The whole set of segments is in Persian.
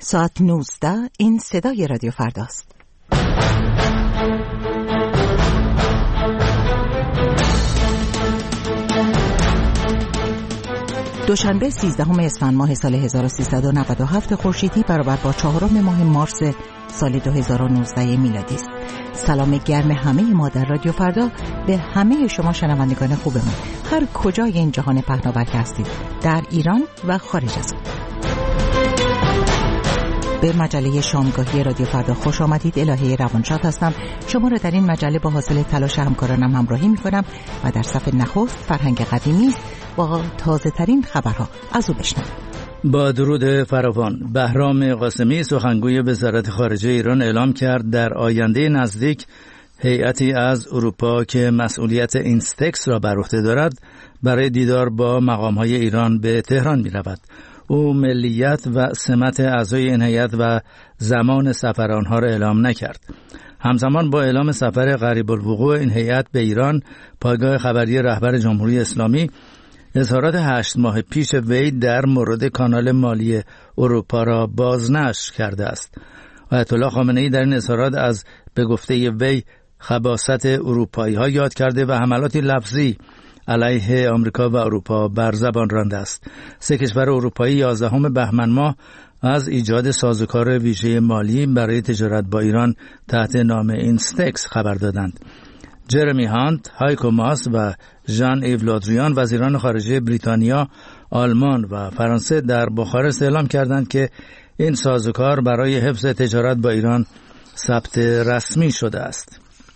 ساعت 19 این صدای رادیو فرداست. دوشنبه 13 اسفند ماه سال 1397 خورشیدی برابر با 4 ماه مارس سال 2019 میلادی است. سلام گرم همه ما در رادیو فردا به همه شما شنوندگان خوبمون، هر کجای این جهان پهناور هستید، در ایران و خارج از آن. به مجله شامگاهی رادیو فردا خوش آمدید. الهه روانشاد هستم. شما را در این مجله با حاصل تلاش همکارانم همراهی می‌کنم و در صف نخست فرهنگ قدیمی با تازه ترین خبرها از او بشنوید. با درود فراوان، بهرام قاسمی سخنگوی وزارت خارجه ایران اعلام کرد در آینده نزدیک هیئتی از اروپا که مسئولیت اینستکس را بر عهده دارد برای دیدار با مقام‌های ایران به تهران می‌رود. او ملیت و سمت اعضای این هیئت و زمان سفر آنها را اعلام نکرد. همزمان با اعلام سفر قریب الوقوع این هیئت به ایران، پایگاه خبری رهبر جمهوری اسلامی اظهارات 8 ماه پیش وی در مورد کانال مالی اروپا را بازنشر کرده است. آیت الله خامنه‌ای در این اظهارات از به گفته وی خباثت اروپایی‌ها یاد کرده و حملاتی لفظی علیه آمریکا و اروپا بر زبان رانده است. 3 کشور اروپایی 11 بهمن ماه از ایجاد سازوکار ویژه مالی برای تجارت با ایران تحت نام اینستکس خبر دادند. جرمی هانت، هایکو ماس و ژان ایو لودریان وزیران خارجه بریتانیا، آلمان و فرانسه در بخارست اعلام کردند که این سازوکار برای حفظ تجارت با ایران ثبت رسمی شده است.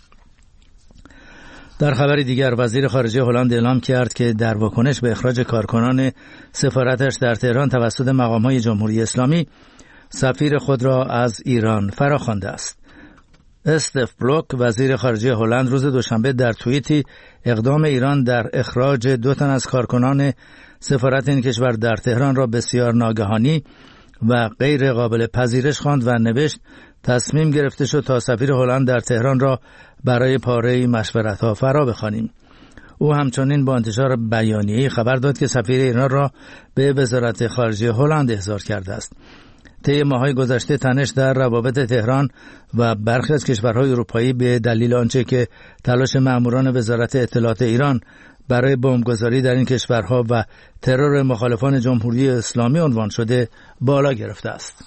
در خبری دیگر، وزیر خارجه هلند اعلام کرد که در واکنش به اخراج کارکنان سفارتش در تهران توسط مقام‌های جمهوری اسلامی، سفیر خود را از ایران فراخوانده است. استف بلوک وزیر خارجه هلند روز دوشنبه در توییتی اقدام ایران در اخراج 2 تن از کارکنان سفارت این کشور در تهران را بسیار ناگهانی و غیر قابل پذیرش خواند و نوشت تصمیم گرفته شد تا سفیر هلند در تهران را برای پاره مشورت‌ها فرا بخوانیم. او همچنین با انتشار بیانیه‌ای خبر داد که سفیر ایران را به وزارت خارجه هلند احضار کرده است. طی ماه‌های گذشته تنش در روابط تهران و برخی از کشورهای اروپایی به دلیل آنچه که تلاش مأموران وزارت اطلاعات ایران برای بمبگذاری در این کشورها و ترور مخالفان جمهوری اسلامی عنوان شده بالا گرفته است.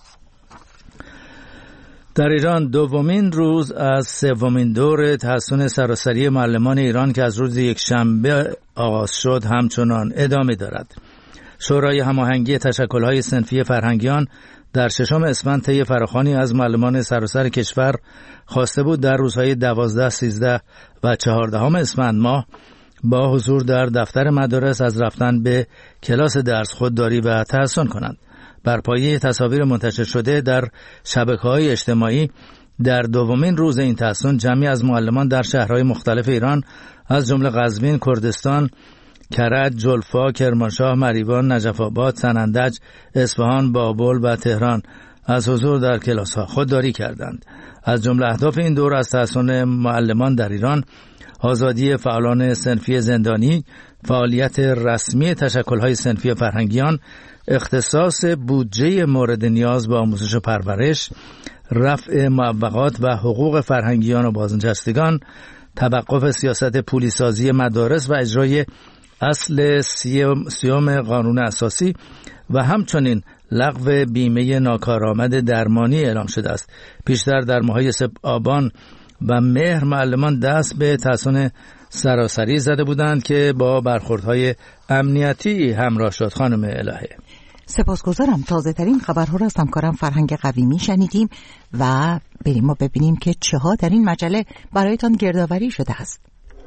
در ایران دومین روز از 3مین دور تحصن سراسری معلمان ایران که از روز یکشنبه آغاز شد همچنان ادامه دارد. شورای هماهنگی تشکل‌های صنفی فرهنگیان در 6 اسفند طی فراخوانی از معلمان سراسر کشور خواسته بود در روزهای 12، 13 و 14 اسفند ماه با حضور در دفتر مدارس از رفتن به کلاس درس خودداری و تحصن کنند. بر پایه تصاویر منتشر شده در شبکه‌های اجتماعی در دومین روز این تحصن جمعی از معلمان در شهرهای مختلف ایران از جمله قزوین، کردستان، کرج، جلفا، کرمانشاه، مریوان، نجف آباد، سنندج، اصفهان، بابل و تهران از حضور در کلاس‌ها خودداری کردند. از جمله اهداف این دور از تحصن معلمان در ایران آزادی فعالان صنفی زندانی، فعالیت رسمی تشکل‌های صنفی فرهنگیان، اختصاص بودجه مورد نیاز به آموزش و پرورش، رفع معوقات و حقوق فرهنگیان و بازنشستگان، توقف سیاست پولیسازی مدارس و اجرای اصل 30 قانون اساسی و همچنین لغو بیمه ناکارآمد درمانی اعلام شده است. پیشتر در ماه‌های آبان و مهر معلمان دست به تحصن سراسری زده بودند که با برخوردهای امنیتی همراه شد. خانم الهه سپاسگزارم. تازه ترین خبرها را از همکارم فرهنگ قویمی شنیدیم و بریم و ببینیم که چه ها در این مجله برایتان گردآوری شده است.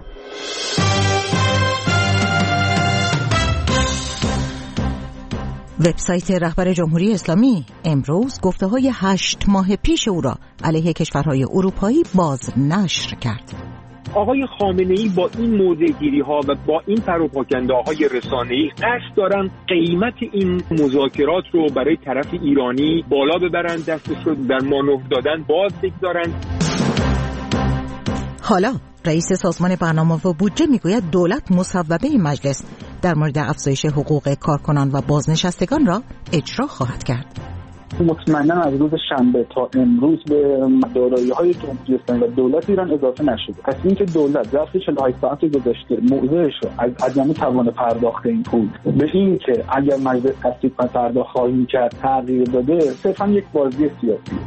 وبسایت رهبر جمهوری اسلامی امروز گفته‌های 8 ماه پیش او را علیه کشورهای اروپایی بازنشر کرد. آقای خامنه‌ای با این موضع‌گیری‌ها و با این پروپاگانداهای رسانه‌ای قصد دارن قیمت این مذاکرات رو برای طرف ایرانی بالا ببرن، دستش رو در مانور دادن باز بگذارن. حالا رئیس سازمان برنامه و بودجه میگوید دولت مصوبه مجلس در مورد افزایش حقوق کارکنان و بازنشستگان را اجرا خواهد کرد. مطمئنا از روز شنبه تا امروز به دارایی‌های جمهوری اسلامی و دولت ایران اضافه نشده. پس اینکه دولت ظرف 48 ساعت گذشته موضعش رو از عدم توان پرداخت این پول به این که اگر مجلس تصویب کنه پرداخت خواهیم کرد تغییر داده، صرفاً یک بازی سیاسیه.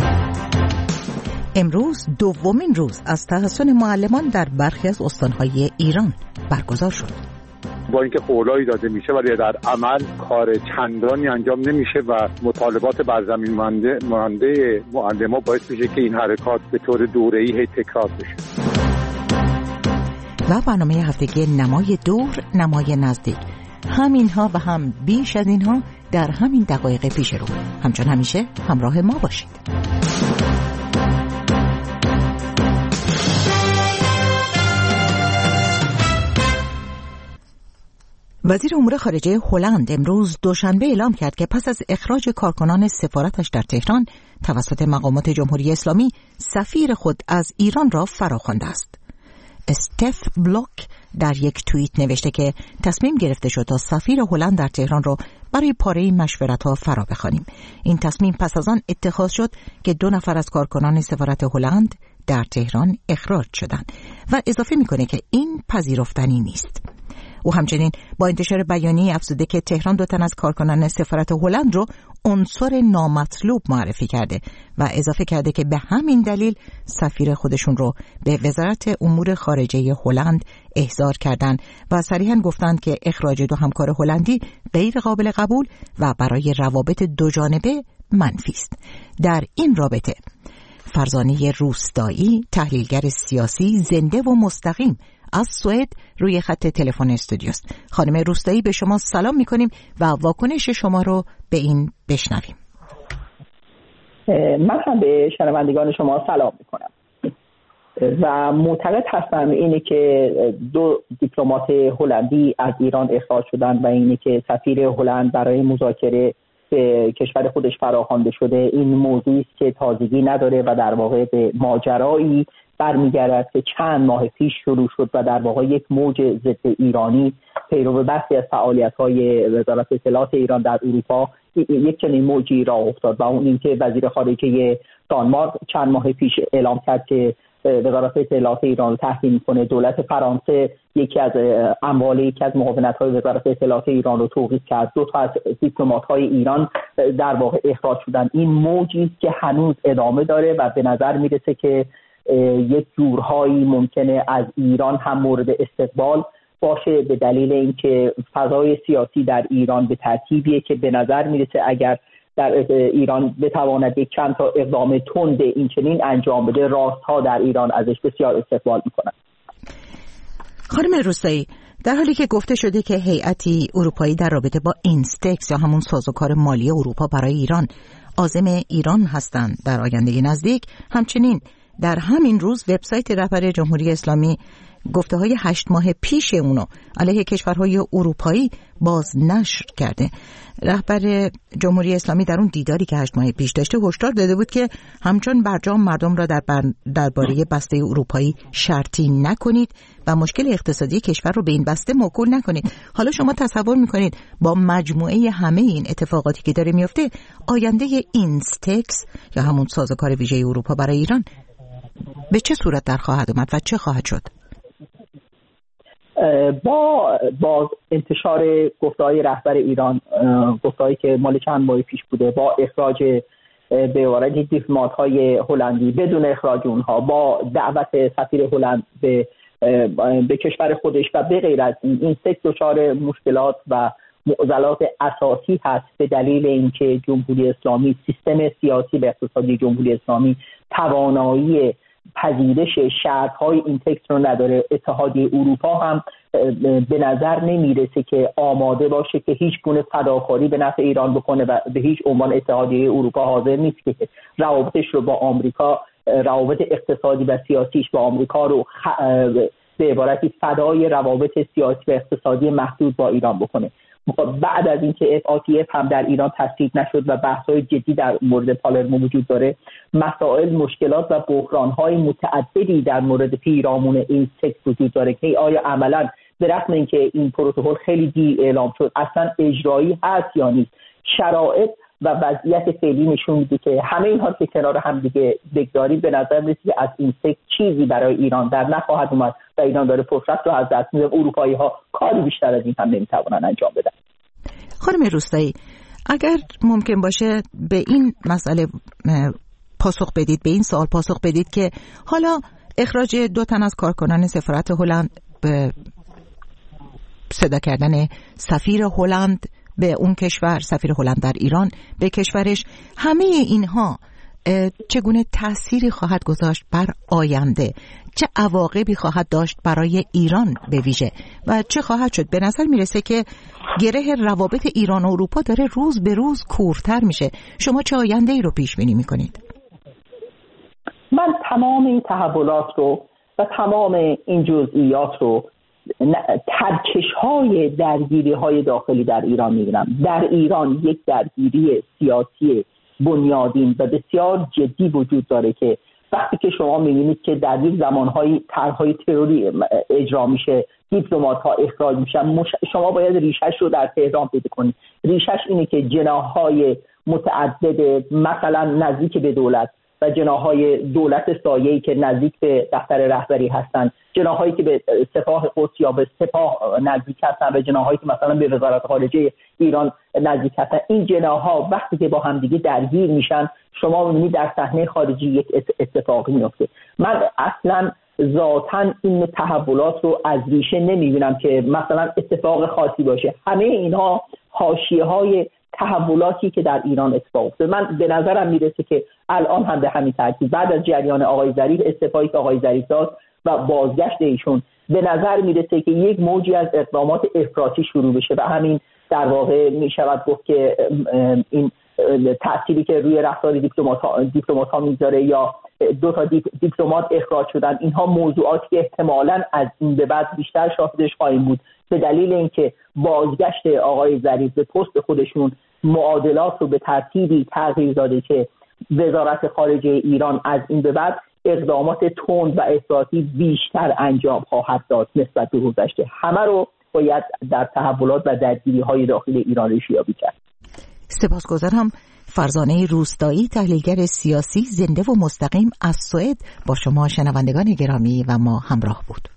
امروز دومین روز از تحسن معلمان در برخی از استان‌های ایران برگزار شد. با اینکه قولایی داده میشه ولی در عمل کار چندانی انجام نمیشه و مطالبات بر زمین مانده معلمان باعث میشه که این حرکات به طور دوره‌ای تکرار بشه. و برنامه هفتگی نمای دور، نمای نزدیک، همینها و هم بیش از اینها در همین دقایق پیش رو. همچون همیشه همراه ما باشید. وزیر امور خارجه هلند امروز دوشنبه اعلام کرد که پس از اخراج کارکنان سفارتش در تهران توسط مقامات جمهوری اسلامی، سفیر خود از ایران را فراخوانده است. استف بلوک در یک توییت نوشته که تصمیم گرفته شد تا سفیر هلند در تهران را برای پاره مشورت‌ها فرا بخوانیم. این تصمیم پس از آن اتخاذ شد که 2 نفر از کارکنان سفارت هلند در تهران اخراج شدند و اضافه می‌کنه که این پذیرفتنی نیست. او همچنین با انتشار بیانیه افزوده که تهران 2 تن از کارکنان سفارت هلند رو عنصر نامطلوب معرفی کرده و اضافه کرده که به همین دلیل سفیر خودشون رو به وزارت امور خارجه هلند احضار کردند و صریحاً گفتند که اخراج 2 همکار هلندی غیر قابل قبول و برای روابط دو جانبه منفی است. در این رابطه فرزانه روستایی، تحلیلگر سیاسی زنده و مستقیم از سوئد روی خط تلفن استودیو است. خانم روستایی، به شما سلام می‌کنیم و واکنش شما رو به این بشنویم. من هم به شنوندگان شما سلام می‌کنم و معتقد هستم اینه که 2 دیپلمات هلندی از ایران اخراج شدن و اینه که سفیر هلند برای مذاکره به کشور خودش فراخوانده شده، این موضوعی است که تازگی نداره و در واقع به ماجرایی برمیگردد که چند ماه پیش شروع شد و در واقع یک موج ضد ایرانی پیرو بحثی از فعالیت‌های وزارت اطلاعات ایران در اروپا یک چنین موجی راه افتاد و اون اینکه وزیر خارجه دانمارک چند ماه پیش اعلام کرد که وزارت اطلاعات ایران رو تحریم می‌کنه. دولت فرانسه یکی از معاونت‌های وزارت اطلاعات ایران رو توقیف کرد. 2 تا از دیپلمات‌های ایران در واقع اخراج شدن. این موجی است که هنوز ادامه داره و به نظر میرسه که یک جورهایی ممکنه از ایران هم مورد استقبال باشه به دلیل اینکه فضای سیاسی در ایران به ترتیبیه که به نظر میرسه اگر در ایران بتواند یک چند تا اقدام تند این چنین انجام بده، راست‌ها در ایران ازش بسیار استقبال میکنن. خانم روستایی، در حالی که گفته شده که هیئتی اروپایی در رابطه با اینستکس یا همون سازوکار مالی اروپا برای ایران عازم ایران هستند در آینده نزدیک، همچنین در همین روز وبسایت رهبر جمهوری اسلامی گفته‌های 8 ماه پیش اونو علیه کشورهای اروپایی بازنشر کرده. رهبر جمهوری اسلامی در اون دیداری که 8 ماه پیش داشته هشدار داده بود که همچون برجام مردم را درباره بسته اروپایی شرطی نکنید و مشکل اقتصادی کشور رو به این بسته موکول نکنید. حالا شما تصور میکنید با مجموعه همه این اتفاقاتی که داره میفته آینده اینستکس یا همون سازوکار ویژه اروپا برای ایران به چه صورت در خواهد اومد و چه خواهد شد؟ با انتشار گفته‌های رهبر ایران، گفته‌هایی که مال چند ماه پیش بوده، با اخراج به وارد دیپلمات‌های هلندی بدون اخراج اونها، با دعوت سفیر هلند به کشور خودش و به غیر از این سه دچار مشکلات و معضلات اساسی هست به دلیل اینکه جمهوری اسلامی، سیستم سیاسی و اقتصادی جمهوری اسلامی توانایی پذیرش شرط‌های این تکست رو نداره. اتحادیه اروپا هم به نظر نمیرسه که آماده باشه که هیچ گونه فداکاری به نفع ایران بکنه و به هیچ عنوان اتحادیه اروپا حاضر نیست که روابطش رو با آمریکا، روابط اقتصادی و سیاسیش با آمریکا رو به عبارتی فدای روابط سیاسی و اقتصادی محدود با ایران بکنه. بعد از اینکه FATF هم در ایران تصویب نشد و بحث‌های جدی در مورد پالرمو وجود داره، مسائل، مشکلات و بحران‌های متعددی در مورد پیرامون این تکست وجود داره که آیا عملاً به رغم اینکه این پروتکل خیلی دیر اعلام شد اصلا اجرایی هست یا نیست. شرایط و وضعیت فعلی نشون میده که همه اینها که کنار هم دیگه بگذاریم، به نظر میاد که از این سه چیزی برای ایران در نخواهد اومد و ایران داره فرصت رو از دست میده. اروپایی ها کاری بیشتر از این هم نمیتوانن انجام بدن. خانم روستایی، اگر ممکن باشه به این مسئله پاسخ بدید، به این سوال پاسخ بدید که حالا اخراج 2 تن از کارکنان سفارت هلند، به صدا کردن سفیر هلند به اون کشور، سفیر هلند در ایران به کشورش، همه اینها چگونه تأثیری خواهد گذاشت بر آینده؟ چه عواقبی خواهد داشت برای ایران به ویژه و چه خواهد شد؟ به نظر میرسه که گره روابط ایران و اروپا داره روز به روز کورتر میشه. شما چه آینده ای رو پیش بینی میکنید؟ من تمام این تحولات رو و تمام این جزئیات رو ترکش‌های درگیری‌های داخلی در ایران می‌بینم. در ایران یک درگیری سیاسی بنیادین و بسیار جدی وجود داره که وقتی که شما می‌بینید که در یک زمان‌های طرح‌های تروری اجرا میشه، دیپلمات‌ها اخراج میشن، شما باید ریشه‌اش رو در تهران پیدا کنید. ریشه‌اش اینه که جناح‌های متعدد مثلا نزدیک به دولت و جناح‌های دولت سایه‌ای که نزدیک به دفتر رهبری هستند، جناح‌هایی که به سپاه قدس یا به سپاه نزدیک هستند و جناح‌هایی که مثلا به وزارت خارجه ایران نزدیک هستند، این جناح‌ها وقتی که با همدیگه درگیر میشن، شما می‌بینید در صحنه خارجی یک اتفاقی میفته. من اصلاً ذاتاً این تحولات رو از ریشه نمی‌بینم که مثلا اتفاق خاصی باشه. همه اینها حاشیه‌های تحولاتی که در ایران اتفاق افتاده. من به نظرم میرسه که الان هم به همین ترتیب بعد از جریان آقای ظریف، استعفایی که آقای ظریف داد و بازگشت ایشون، به نظر میرسه که یک موجی از اقدامات افراطی شروع بشه و همین در واقع میشود گفت که این تأثیری که روی رفتار دیپلمات‌ها میذاره یا 2 تا دیپلمات اخراج شدن، اینها موضوعاتی که احتمالاً از این به بعد بیشتر شاهدش خواهیم بود به دلیل اینکه بازگشت آقای ظریف به پست خودشون معادلات رو به ترتیبی تغییر داده که وزارت خارجه ایران از این به بعد اقدامات تند و افراطی بیشتر انجام خواهد داد نسبت به گذشته. همه رو باید در تحولات و درگیری‌های داخل ایران ریشه‌یابی کرد. سپاسگزارم. فرزانه روستایی، تحلیلگر سیاسی زنده و مستقیم از سوئد، با شما شنوندگان گرامی و ما همراه بود.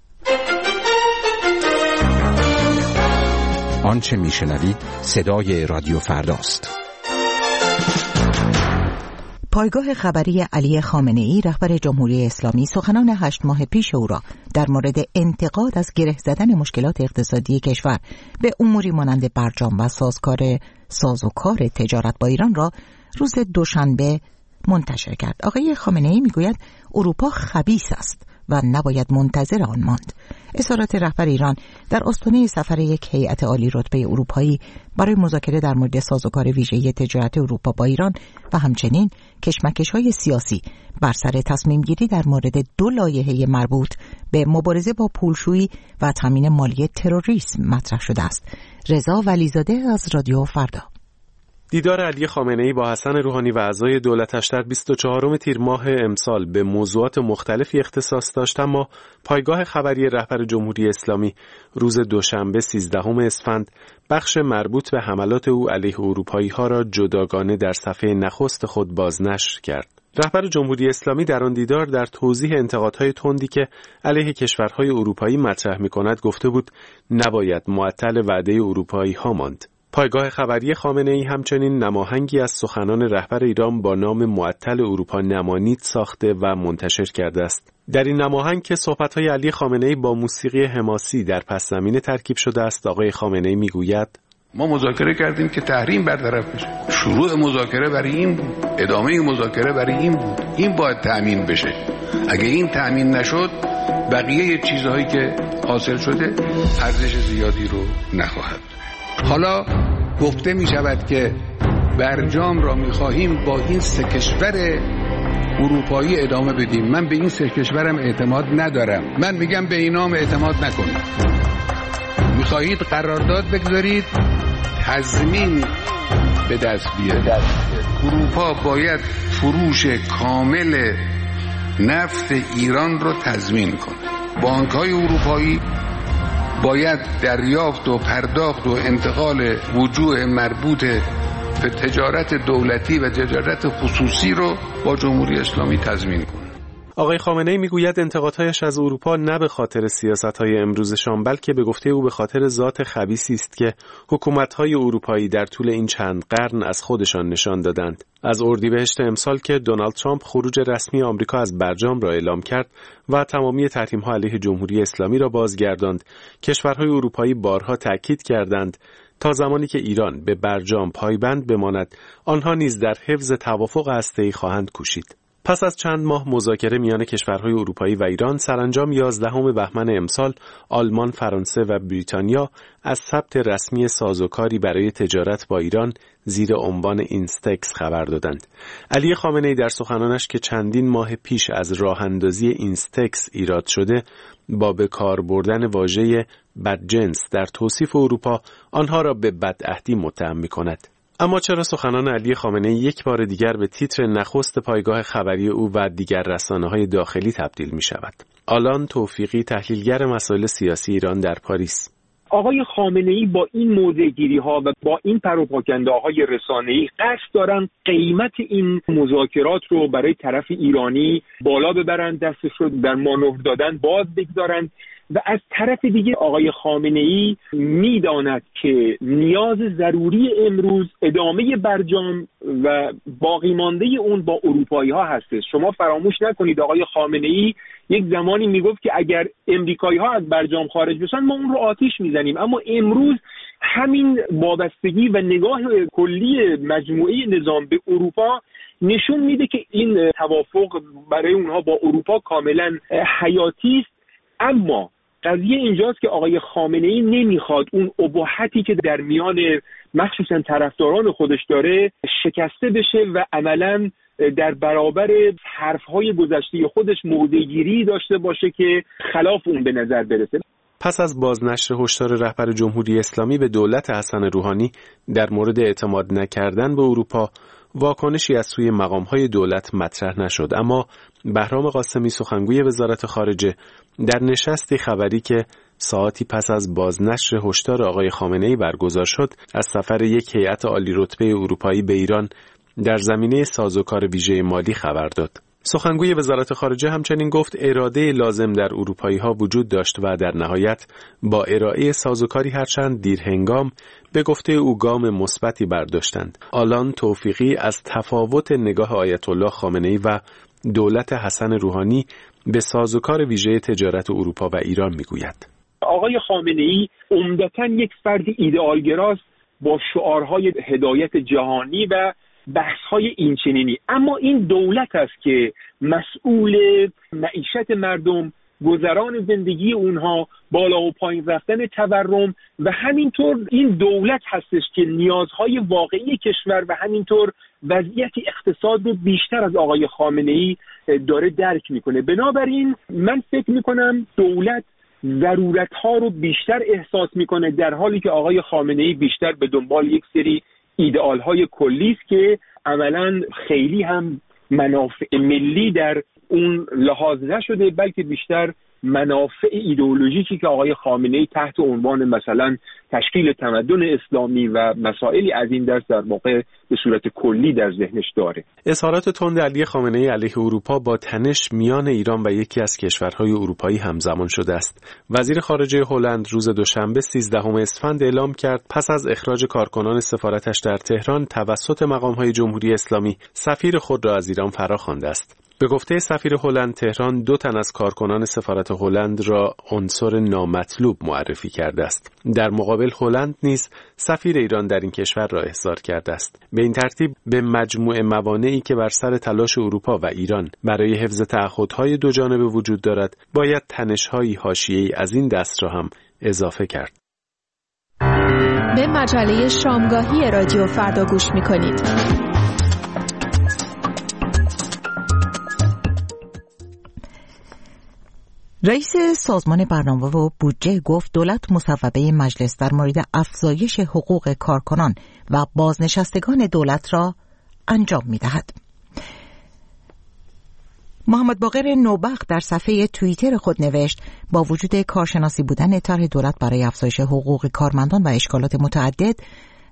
آنچه میشنوید صدای رادیو فرداست. پایگاه خبری علی خامنه‌ای، رهبر جمهوری اسلامی، سخنان 8 ماه پیش او را در مورد انتقاد از گره زدن مشکلات اقتصادی کشور به اموری مانند برجام و سازوکار تجارت با ایران را روز دوشنبه منتشر کرد. آقای خامنه‌ای میگوید اروپا خبیث است و نباید منتظر آن ماند. اظهارات رهبر ایران در آستانه سفر یک هیئت عالی رتبه اروپایی برای مذاکره در مورد سازوکار ویژه‌ای تجارت اروپا با ایران و همچنین کشمکش‌های سیاسی بر سر تصمیم گیری در مورد 2 لایحه مربوط به مبارزه با پولشویی و تامین مالی تروریسم مطرح شده است. رضا ولیزاده از رادیو فردا. دیدار علی خامنه‌ای با حسن روحانی و اعضای دولتش در 24 تیر ماه امسال به موضوعات مختلفی اختصاص داشت، اما پایگاه خبری رهبر جمهوری اسلامی روز دوشنبه 13 اسفند بخش مربوط به حملات او علیه اروپایی‌ها را جداگانه در صفحه نخست خود بازنشر کرد. رهبر جمهوری اسلامی در آن دیدار در توضیح انتقادهای تندی که علیه کشورهای اروپایی مطرح می‌کند گفته بود نباید معطل وعده اروپایی‌ها ماند. پایگاه خبری خامنه‌ای همچنین نماهنگی از سخنان رهبر ایران با نام معطل اروپا نمانید ساخته و منتشر کرده است. در این نماهنگ که صحبت‌های علی خامنه‌ای با موسیقی حماسی در پس زمینه ترکیب شده است، آقای خامنه‌ای میگوید ما مذاکره کردیم که تحریم برطرف بشه. شروع مذاکره برای این بود، ادامه مذاکره برای این بود. این باید تأمین بشه. اگه این تأمین نشد، بقیه چیزهایی که حاصل شده ارزش زیادی رو نخواهد. حالا گفته می شود که برجام را می خواهیم با این 3 کشور اروپایی ادامه بدیم. من به این 3 کشورم اعتماد ندارم. من میگم به اینام اعتماد نکنید. می خواهید قرارداد بگذارید، تضمین به دست بیارید. اروپا باید فروش کامل نفت ایران رو تضمین کنه. بانک‌های اروپایی باید دریافت و پرداخت و انتقال وجوه مربوط تجارت دولتی و تجارت خصوصی رو با جمهوری اسلامی تضمین کنه. آقای خامنه‌ای میگوید انتقادهایش از اروپا نه به خاطر سیاست‌های امروزشان بلکه به گفته او به خاطر ذات خبیثی است که حکومت‌های اروپایی در طول این چند قرن از خودشان نشان دادند. از اردیبهشت امسال که دونالد ترامپ خروج رسمی آمریکا از برجام را اعلام کرد و تمامی تحریم‌ها علیه جمهوری اسلامی را بازگرداند، کشورهای اروپایی بارها تأکید کردند تا زمانی که ایران به برجام پایبند بماند، آنها نیز در حفظ توافق هسته‌ای خواهند کوشید. پس از چند ماه مذاکره میان کشورهای اروپایی و ایران، سرانجام 11 بهمن امسال آلمان، فرانسه و بریتانیا از ثبت رسمی سازوکاری برای تجارت با ایران زیر عنوان اینستکس خبر دادند. علی خامنه‌ای در سخنانش که چندین ماه پیش از راه اندازی اینستکس ایراد شده، با به کار بردن واژه بدجنس در توصیف اروپا، آنها را به بدعهدی متهم می‌کند. اما چرا سخنان علی خامنه‌ای یک بار دیگر به تیتر نخست پایگاه خبری او و دیگر رسانه‌های داخلی تبدیل می‌شود؟ آلان توفیقی، تحلیلگر مسائل سیاسی ایران در پاریس: آقای خامنه‌ای با این موضع‌گیری‌ها و با این پروپاگانداهای رسانه‌ای قصد دارن قیمت این مذاکرات رو برای طرف ایرانی بالا ببرن، دستش رو در مانور دادن باز بگذارن. و از طرف دیگه آقای خامنه‌ای میداند که نیاز ضروری امروز ادامه برجام و باقی مانده اون با اروپایی ها هستش. شما فراموش نکنید آقای خامنه‌ای یک زمانی میگفت که اگر امریکایی ها از برجام خارج بشن ما اون رو آتیش میزنیم، اما امروز همین وابستگی و نگاه کلی مجموعه نظام به اروپا نشون میده که این توافق برای اونها با اروپا کاملا حیاتی است. اما قضیه اینجاست که آقای خامنه‌ای نمیخواد اون اباحتی که در میان مخصوصا طرفداران خودش داره شکسته بشه و عملاً در برابر حرفهای گذشته خودش موضع‌گیری داشته باشه که خلاف اون به نظر برسه. پس از بازنشر هشدار رهبر جمهوری اسلامی به دولت حسن روحانی در مورد اعتماد نکردن به اروپا، واکنشی از سوی مقام‌های دولت مطرح نشد، اما بهرام قاسمی، سخنگوی وزارت خارجه، در نشستی خبری که ساعتی پس از بازنشر هشدار آقای خامنه‌ای برگزار شد، از سفر یک هیئت عالی رتبه اروپایی به ایران در زمینه سازوکار ویژه مالی خبر داد. سخنگوی وزارت خارجه همچنین گفت اراده لازم در اروپایی‌ها وجود داشت و در نهایت با ارائه سازوکاری هرچند دیرهنگام به گفته او گام مثبتی برداشتند. آلان توفیقی از تفاوت نگاه آیت الله خامنه‌ای و دولت حسن روحانی به سازوکار ویژه تجارت اروپا و ایران میگوید: آقای خامنه‌ای عمدتاً یک فرد ایدئالگراست با شعارهای هدایت جهانی و بحث‌های اینچنینی، اما این دولت است که مسئول معیشت مردم، گذران زندگی اونها، بالا و پایین رفتن تورم و همینطور این دولت هستش که نیازهای واقعی کشور و همینطور وضعیت اقتصاد رو بیشتر از آقای خامنه‌ای داره درک میکنه. بنابراین من فکر میکنم دولت ضرورت‌ها رو بیشتر احساس میکنه، در حالی که آقای خامنه‌ای بیشتر به دنبال یک سری ایدئال‌های کلی است که عملاً خیلی هم منافع ملی در اون لحاظ نشده، بلکه بیشتر منافع ایدئولوژیکی که آقای خامنه‌ای تحت عنوان مثلا تشکیل تمدن اسلامی و مسائلی از این دست در واقع به صورت کلی در ذهنش داره. اظهارات تند علی خامنه‌ای علیه اروپا با تنش میان ایران و یکی از کشورهای اروپایی همزمان شده است. وزیر خارجه هلند روز دوشنبه 13 اسفند اعلام کرد پس از اخراج کارکنان سفارتش در تهران توسط مقام‌های جمهوری اسلامی، سفیر خود را از ایران فراخوانده است. به گفته سفیر هلند، تهران 2 تن از کارکنان سفارت هلند را عنصر نامطلوب معرفی کرده است. در مقابل هلند نیز سفیر ایران در این کشور را احضار کرده است. به این ترتیب به مجموع موانعی که بر سر تلاش اروپا و ایران برای حفظ تعهدهای دو جانبه وجود دارد، باید تنش‌های حاشیه‌ای از این دست را هم اضافه کرد. به مجله شامگاهی رادیو فردا گوش می‌کنید. رئیس سازمان برنامه و بودجه گفت دولت مصوبه مجلس در مورد افزایش حقوق کارکنان و بازنشستگان دولت را انجام می‌دهد. محمد باقر نوبخت در صفحه توییتر خود نوشت با وجود کارشناسی بودن طرح دولت برای افزایش حقوق کارمندان و اشکالات متعدد،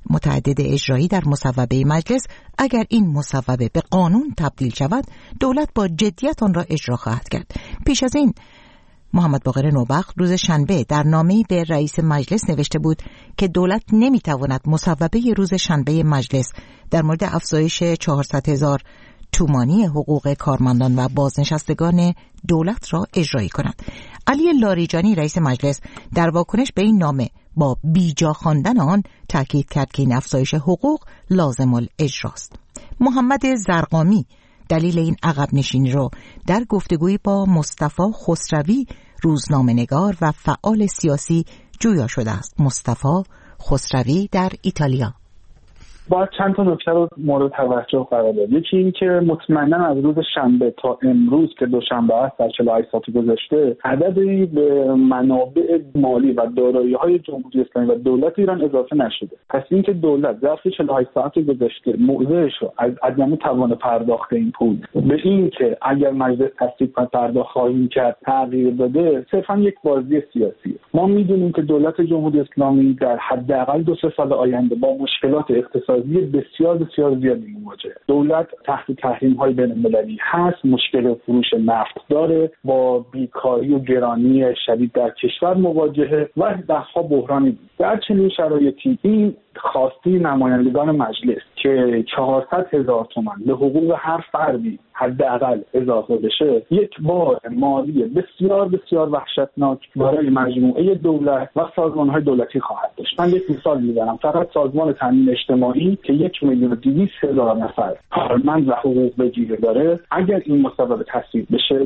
متعدد اجرایی در مصوبه مجلس اگر این مصوبه به قانون تبدیل شود دولت با جدیت آن را اجرا خواهد کرد. پیش از این محمد باقر نوبخت روز شنبه در نامه‌ای به رئیس مجلس نوشته بود که دولت نمیتواند مصوبه روز شنبه مجلس در مورد افزایش 400,000 تومانی حقوق کارمندان و بازنشستگان دولت را اجرایی کند. علی لاریجانی رئیس مجلس در واکنش به این نامه با بیجا خواندن آن تاکید کرد که این افزایش حقوق لازم الاجراست. محمد زرقامی دلیل این عقب نشینی را در گفتگویی با مصطفی خسروی روزنامه‌نگار و فعال سیاسی جویا شده است. مصطفی خسروی در ایتالیا: باید چند تا نکته رو مورد توجه قرار داد. یکی این که مطمئنا از روز شنبه تا امروز که دوشنبه است در 48 ساعت گذشته عددی به منابع مالی و دارایی‌های جمهوری اسلامی و دولت ایران اضافه نشده. پس اینکه دولت ظرف 48 ساعت گذشته موضعش رو از عدم توان پرداخت این پول به این که اگر مجلس تصویب کنه پرداخت خواهیم کرد تغییر داده، صرفا یک بازی سیاسیه. ما میدونیم که دولت جمهوری اسلامی در حداقل 2-3 سال آینده با مشکلات اقتصادی بسیار بسیار زیادی مواجهه. دولت تحت تحریم‌های بین‌المللی هست، مشکل فروش نفت داره، با بیکاری و گرانی شدید در کشور مواجهه و ده‌ها بحرانی. در چنین شرایطی این خواسته نمایندگان مجلس که 400,000 تومان به حقوق هر فردی حداقل اضافه بشه یک بار مالی بسیار بسیار وحشتناک برای مجموعه دولت و سازمان‌های دولتی خواهد داشت. من یک مثال میزنم. فقط سازمان تامین اجتماعی که 1,200,000 نفر کارمند و حقوق بگیره داره، اگر این مصوبه تصویب بشه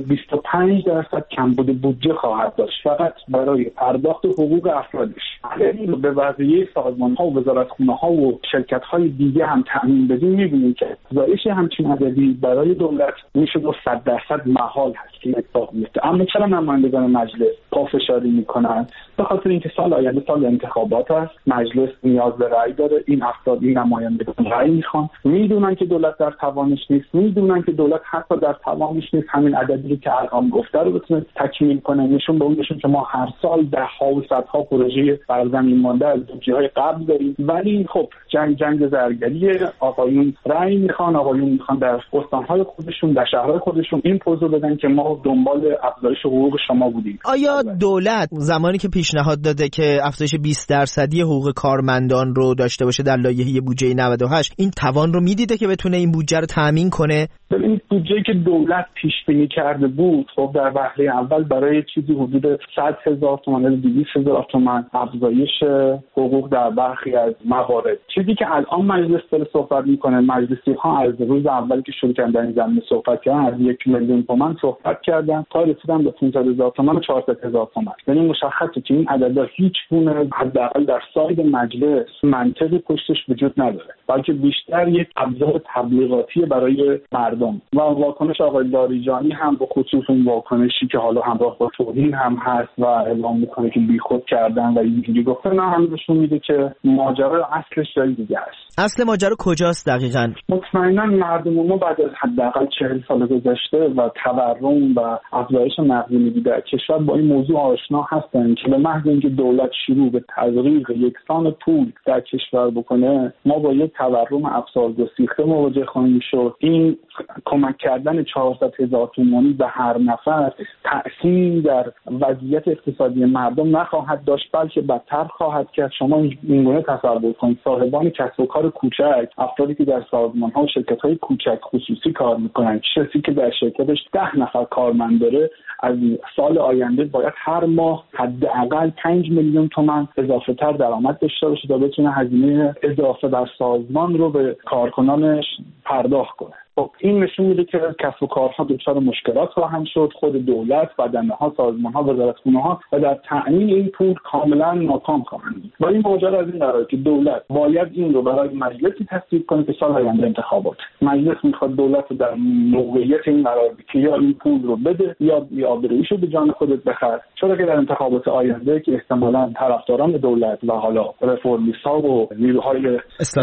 25% کمبود بودجه خواهد داشت فقط برای پرداخت حقوق افرادش. اگر این رو به بقیه سازمان‌ها و وزارتخونه‌ها و شرکت‌های دیگه هم تامین بدیم می‌بینیم که افزایش همچین عددی برای دولت میشه با 100% محال هست که اتفاق میفته. اما چرا نمایندگان مجلس پافشاری میکنن؟ به خاطر اینکه سال آینده سال انتخابات است، مجلس نیاز به رأی داره، این افراد این نمایندگان رأی میخوان، میدونن که دولت در توانش نیست، میدونن که دولت حتی در توانش نیست همین عددی که الان گفته رو بتونه تکمیل کنه. نشون به اونشون که ما هر سال ده‌ها و صدها پروژه بر زمین مانده از بودجه‌های قبل داریم، ولی خب جنگ زرگری، آقایون رأی میخوان، آقایون میخوان در استان‌های خودشون در شهرهای خودشون این پوزو بدن که ما دنبال افزایش حقوق شما بودیم. آیا دولت زمانی که پیشنهاد داده که افزایش 20% حقوق کارمندان رو داشته باشه در لایحه بودجه 98 این توان رو میدیده که بتونه این بودجه رو تامین کنه؟ ببینید بودجه‌ای که دولت پیش بینی کرده بود خب در وهله اول برای چیزی حدود 100,000 تومان تا 200,000 تومان افزایش حقوق در برخی از موارد. چیزی که الان مجلس داره صحبت میکنه، مجلسی‌ها از روز اول که شروع کردن این زمینه صحبت کردن از 1,000,000 تومان صحبت کردن تا رسیدن به 500,000 تومان و 400,000 تومان. یعنی مشخصه که این عددا هیچ گونه حداقل در ساید مجلس منطقی پشتش وجود نداره، بلکه بیشتر یک ابزار تبلیغاتی برای مردم. و واکنش آقای لاریجانی هم به خصوص اون واکنشی که حالا همراه با توهین هم هست و اعلام میکنه که بیخود کردن و اینجوری گفته، نه هم نشون میده که ماجرا اصلش جای دیگه است. اصل ماجرا کجاست دقیقاً؟ مطمئنا مردم ما بعد از حداقل 40 سال گذشته و تورم و افزایش نقدینگی در کشور با این موضوع آشنا هستن که به محض اینکه دولت شروع به تزریق یکسان پول در کشور بکنه ما با یک تورم افسارگسیخته مواجه خواهیم شد. این کمک کردن 400,000 تومانی به هر نفر تأثیر در وضعیت اقتصادی مردم نخواهد داشت، بلکه بدتر خواهد کرد. شما اینگونه تصور کنید صاحبان کسب و کار کوچک، افرادی که در سازمان‌ها و شرکت‌های کوچک خصوصی کار می‌کنن، کسی که در شرکتش 10 نفر کارمند داره، از سال آینده باید هر ماه حداقل 5 میلیون تومان اضافه تر درآمد داشته باشه تا بتونه هزینه اضافه بر سازمان رو به کارکنانش پرداخت کنه. این نشون میده که کسب و کارها دچار مشکلات خواهند شد، خود دولت، بدنه‌ها، سازمان‌ها، وزارتخونه‌ها و در تأمین این پول کاملا ناکام خواهند بود. و این ماجرا از این قراره که دولت باید این رو برای مجلسی تصویب کنه که سال آینده انتخابات. مجلس میخواد دولت رو در موقعیت این قرار بده که یا این پول رو بده یا آبرویشو به جان خودت بخر، چرا که در انتخابات آینده که احتمالاً طرفداران دولت و حالا رفرمیست‌ها و نیروهای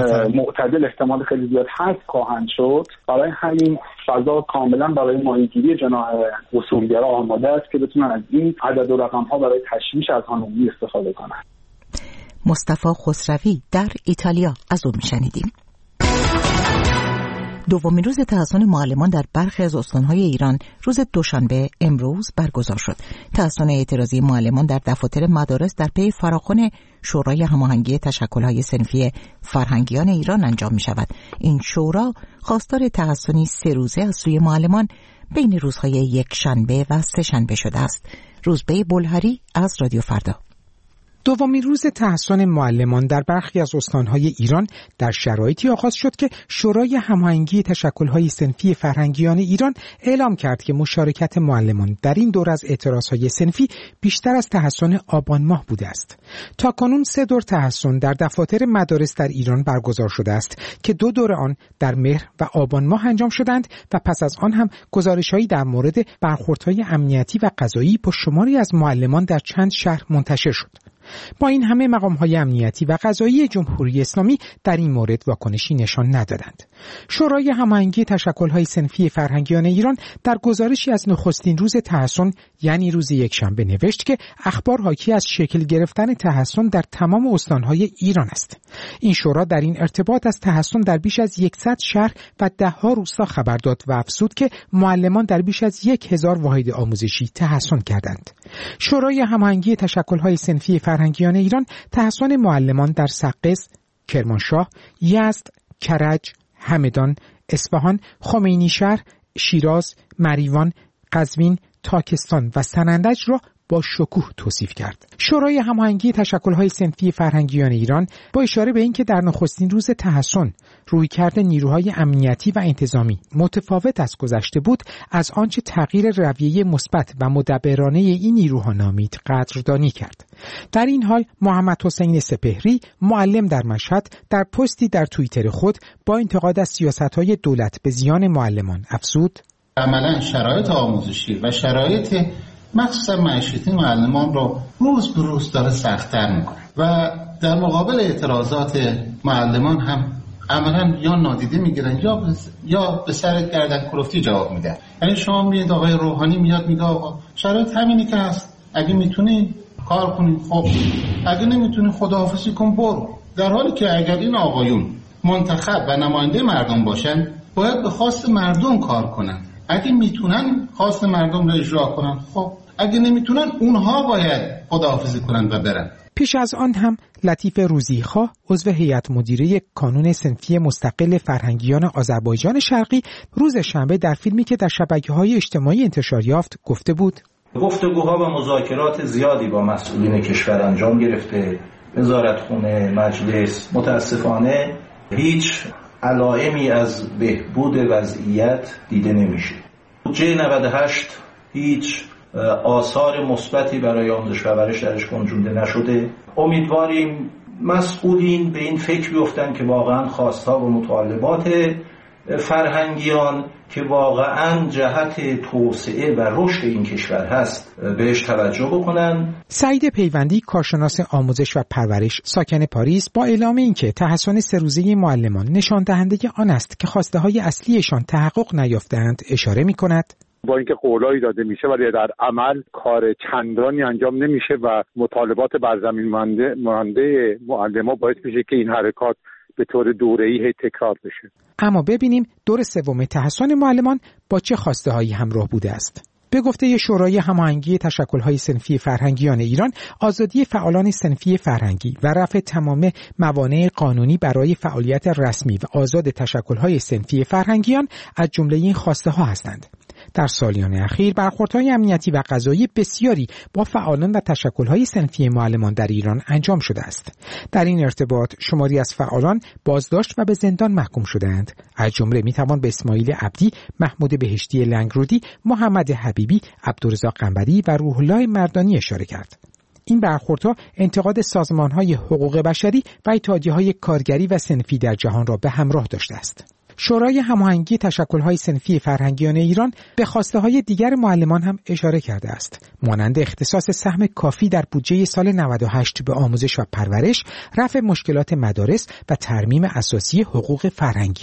معتدل احتمال خیلی زیاد حذف خواهند شد. برای همین فضا کاملا برای ماهیگیری جناح اصولگرا آماده است که بتونن از این عدد و رقم‌ها برای تشویش از هانومی استفاده کنن. مصطفی خسروی در ایتالیا از او میشنیدیم. دومین روز تحصن معلمان در برخی از استان‌های ایران روز دوشنبه امروز برگزار شد. تحصن اعتراضی معلمان در دفاتر مدارس در پی فراخوان شورای هماهنگی تشکل‌های صنفی فرهنگیان ایران انجام می‌شود. این شورا خواستار تحصنی 3 روزه از سوی معلمان بین روزهای یکشنبه و سه‌شنبه شده است. روزبه بلهری از رادیو فردا. دومین روز تحصن معلمان در برخی از استان‌های ایران در شرایطی آغاز شد که شورای هماهنگی تشکل‌های صنفی فرهنگیان ایران اعلام کرد که مشارکت معلمان در این دور از اعتراض‌های صنفی بیشتر از تحصن آبان ماه بوده است. تاکنون 3 دور تحصن در دفاتر مدارس در ایران برگزار شده است که 2 دور آن در مهر و آبان ماه انجام شدند و پس از آن هم گزارش‌هایی در مورد برخوردهای امنیتی و قضایی با شماری از معلمان در چند شهر منتشر شد. با این همه مقام‌های امنیتی و قضایی جمهوری اسلامی در این مورد واکنشی نشان ندادند. شورای هماهنگی تشکل‌های صنفی فرهنگیان ایران در گزارشی از نخستین روز تحصن یعنی روز یکشنبه نوشت که اخبار حاکی از شکل گرفتن تحصن در تمام استان‌های ایران است. این شورا در این ارتباط از تحصن در بیش از 100 شهر و 10 روستا خبر داد و افزود که معلمان در بیش از 1000 واحد آموزشی تحصن کردند. شورای هماهنگی تشکل‌های صنفی فرهنگیان ایران تحصن معلمان در سقز، کرمانشاه، یزد، کرج، همدان، اصفهان، خمینیشهر، شیراز، مریوان، قزوین، تاکستان و سنندج را با شکوه توصیف کرد. شورای هماهنگی تشکل‌های صنفی فرهنگیان ایران با اشاره به اینکه در نخستین روز تحصن رویکرد نیروهای امنیتی و انتظامی متفاوت از گذشته بود، از آنچه تغییر رویه مثبت و مدبرانه این نیروها نامید قدردانی کرد. در این حال محمد حسین سپهری معلم در مشهد در پستی در توییتر خود با انتقاد از سیاست‌های دولت به زیان معلمان افزود: عملاً شرایط آموزشی و شرایط مخصوصا معیشتی معلمان رو روز به روز داره سخت‌تر میکنه و در مقابل اعتراضات معلمان هم عملاً یا نادیده میگیرن یا به سر گردن کلفتی جواب میدن. یعنی شما میاد آقای روحانی میاد میگه آقا شرایط همینی که هست، اگه میتونی کار کنی خب، اگه نمیتونی خداحافظی کن برو. در حالی که اگر این آقایون منتخب و نماینده مردم باشن باید به خواست مردم کار کنن. اگه میتونن خواست مردم رو اجرا کنن خب، اگه نمیتونن اونها باید خداحافظی کنن و برن. پیش از آن هم لطیف روزیخواه عضو هیئت مدیره کانون صنفی مستقل فرهنگیان آذربایجان شرقی روز شنبه در فیلمی که در شبکه‌های اجتماعی انتشار یافت گفته بود: گفتگوها و مذاکرات زیادی با مسئولین کشور انجام گرفته. وزارتخونه، مجلس، متاسفانه هیچ علائمی از بهبود وضعیت دیده نمیشه. بودجه 98 هیچ آثار مثبتی برای آموزش و پرورش درش گنجونده نشده. امیدواریم مسئولین به این فکر بیفتن که واقعا خواستها و مطالبات فرهنگیان که واقعا جهت توسعه و رشد این کشور هست بهش توجه بکنن. سعید پیوندی کارشناس آموزش و پرورش ساکن پاریس با اعلام اینکه تحصن 3 روزه معلمان نشان دهنده آن است که خواسته های اصلیشان تحقق نیافتند اشاره می‌کند: با اینکه قولایی داده میشه ولی در عمل کار چندانی انجام نمیشه و مطالبات بر زمین مانده معلمان باعث میشه که این حرکات به طور دوره‌ای تکرار بشه. اما ببینیم دور سوم تحصن معلمان با چه خواسته هایی همراه بوده است. به گفته شورای هماهنگی تشکل‌های صنفی فرهنگیان ایران، آزادی فعالان صنفی فرهنگی و رفع تمام موانع قانونی برای فعالیت رسمی و آزاد تشکل‌های صنفی فرهنگیان از جمله این خواسته ها هستند. در سالیان اخیر برخوردهای امنیتی و قضایی بسیاری با فعالان و تشکل‌های صنفی معلمان در ایران انجام شده است. در این ارتباط شماری از فعالان بازداشت و به زندان محکوم شده‌اند. از جمله میتوان به اسماعیل عبدی، محمود بهشتی لنگرودی، محمد حبیبی، عبدالرزاق قنبری و روح الله مردانی اشاره کرد. این برخوردها انتقاد سازمان‌های حقوق بشری و اتحادیه‌های کارگری و صنفی در جهان را به همراه داشته است. شورای هماهنگی تشکل‌های صنفی فرهنگیان ایران به خواسته‌های دیگر معلمان هم اشاره کرده است، مانند اختصاص سهم کافی در بودجه سال 98 به آموزش و پرورش، رفع مشکلات مدارس و ترمیم اساسی حقوق فرهنگیان.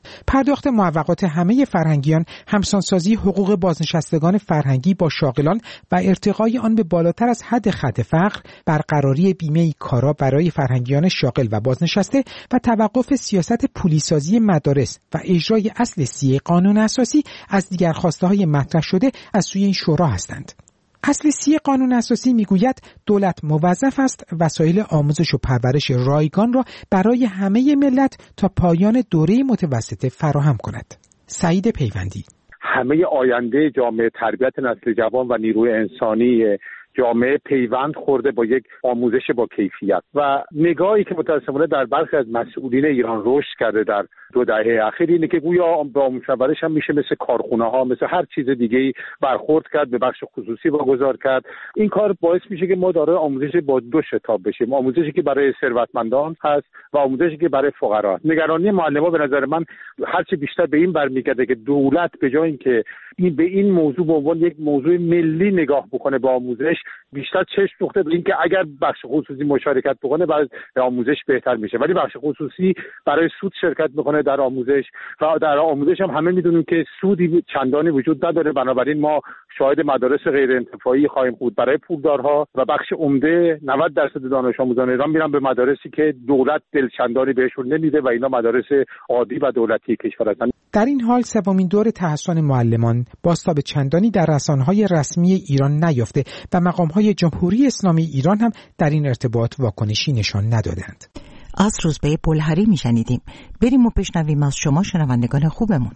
پرداخت معوقات همه فرهنگیان، همسانسازی حقوق بازنشستگان فرهنگی با شاغلان و ارتقای آن به بالاتر از حد خط فقر، برقراری بیمه کارا برای فرهنگیان شاغل و بازنشسته و توقف سیاست پولیسازی مدارس و اجرای اصل 30 قانون اساسی از دیگر خواسته‌های مطرح شده از سوی این شورا هستند. اصل 30 قانون اساسی میگوید دولت موظف است وسایل آموزش و پرورش رایگان را برای همه ملت تا پایان دوره متوسطه فراهم کند. سعید پیوندی: همه آینده جامعه، تربیت نسل جوان و نیروی انسانی جامعه پیوند خورده با یک آموزش با کیفیت و نگاهی که متأسفانه در برخی از مسئولین ایران رشد کرده در 2 دهه اخیر اینه که گویا با آموزش پرورش هم میشه مثل کارخونه‌ها، مثل هر چیز دیگه‌ای برخورد کرد، به بخش خصوصی واگذار کرد. این کار باعث میشه که ما دارای آموزش با 2 شتاب بشیم، آموزشی که برای ثروتمندان هست و آموزشی که برای فقرا. نگرانی معلم‌ها به نظر من هرچی بیشتر به این برمیگرده که دولت به جای اینکه به این موضوع به عنوان یک موضوع ملی نگاه بکنه به آموزش، بیشتر چشم دوخته به اینکه اگر بخش خصوصی مشارکت بکنه برای آموزش بهتر میشه، ولی بخش خصوصی برای سود شرکت میکنه در آموزش و در آموزش هم همه میدونیم که سودی چندانی وجود نداره. بنابراین ما شاهد مدارس غیر انتفاعی خواهیم بود برای پولدارها و بخش عمده 90% دانش آموزان ایران میرن به مدارسی که دولت دل چندانی بهشون نمیده و اینا مدارس عادی و دولتی کشور هستند. در این حال سومین دور تحسن معلمان بازتاب چندانی در رسانه‌های رسمی ایران نیافته و مقام‌های جمهوری اسلامی ایران هم در این ارتباط واکنشی نشان ندادند. از روزبه بلهری میشنیدیم. بریم و بشنویم از شما شنوندگان خوبمون.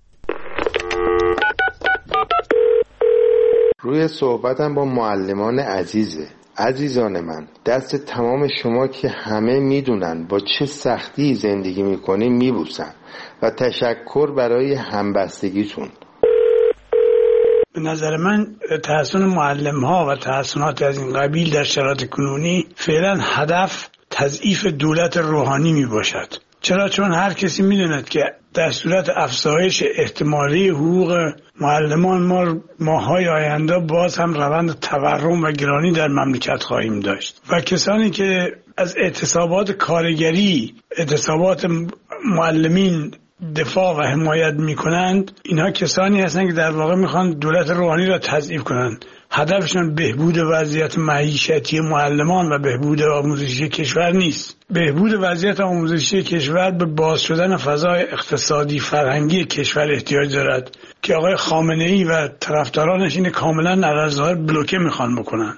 روی صحبتم با معلمان عزیزان من، دست تمام شما که همه میدونن با چه سختی زندگی میکنیم میبوسم و تشکر برای همبستگیتون. به نظر من تحسن معلم ها و تحسنات از این قبیل در شرایط کنونی فعلا هدف تضعیف دولت روحانی می باشد. چرا؟ چون هر کسی می داند که در صورت افزایش احتمالی حقوق معلمان ما ماهای آینده باز هم روند تورم و گرانی در مملکت خواهیم داشت و کسانی که از اعتصابات کارگری، اعتصابات معلمین دفاع و حمایت میکنند، اینها کسانی هستند که در واقع میخوان دولت روحانی را تضعیف کنند. هدفشون بهبود وضعیت معیشتی معلمان و بهبود آموزشی کشور نیست. بهبود وضعیت آموزشی کشور به باز شدن فضای اقتصادی فرهنگی کشور احتیاج دارد که آقای خامنه‌ای و طرفدارانش این کاملا علی‌ظاهر بلوکه میخوان بکنن.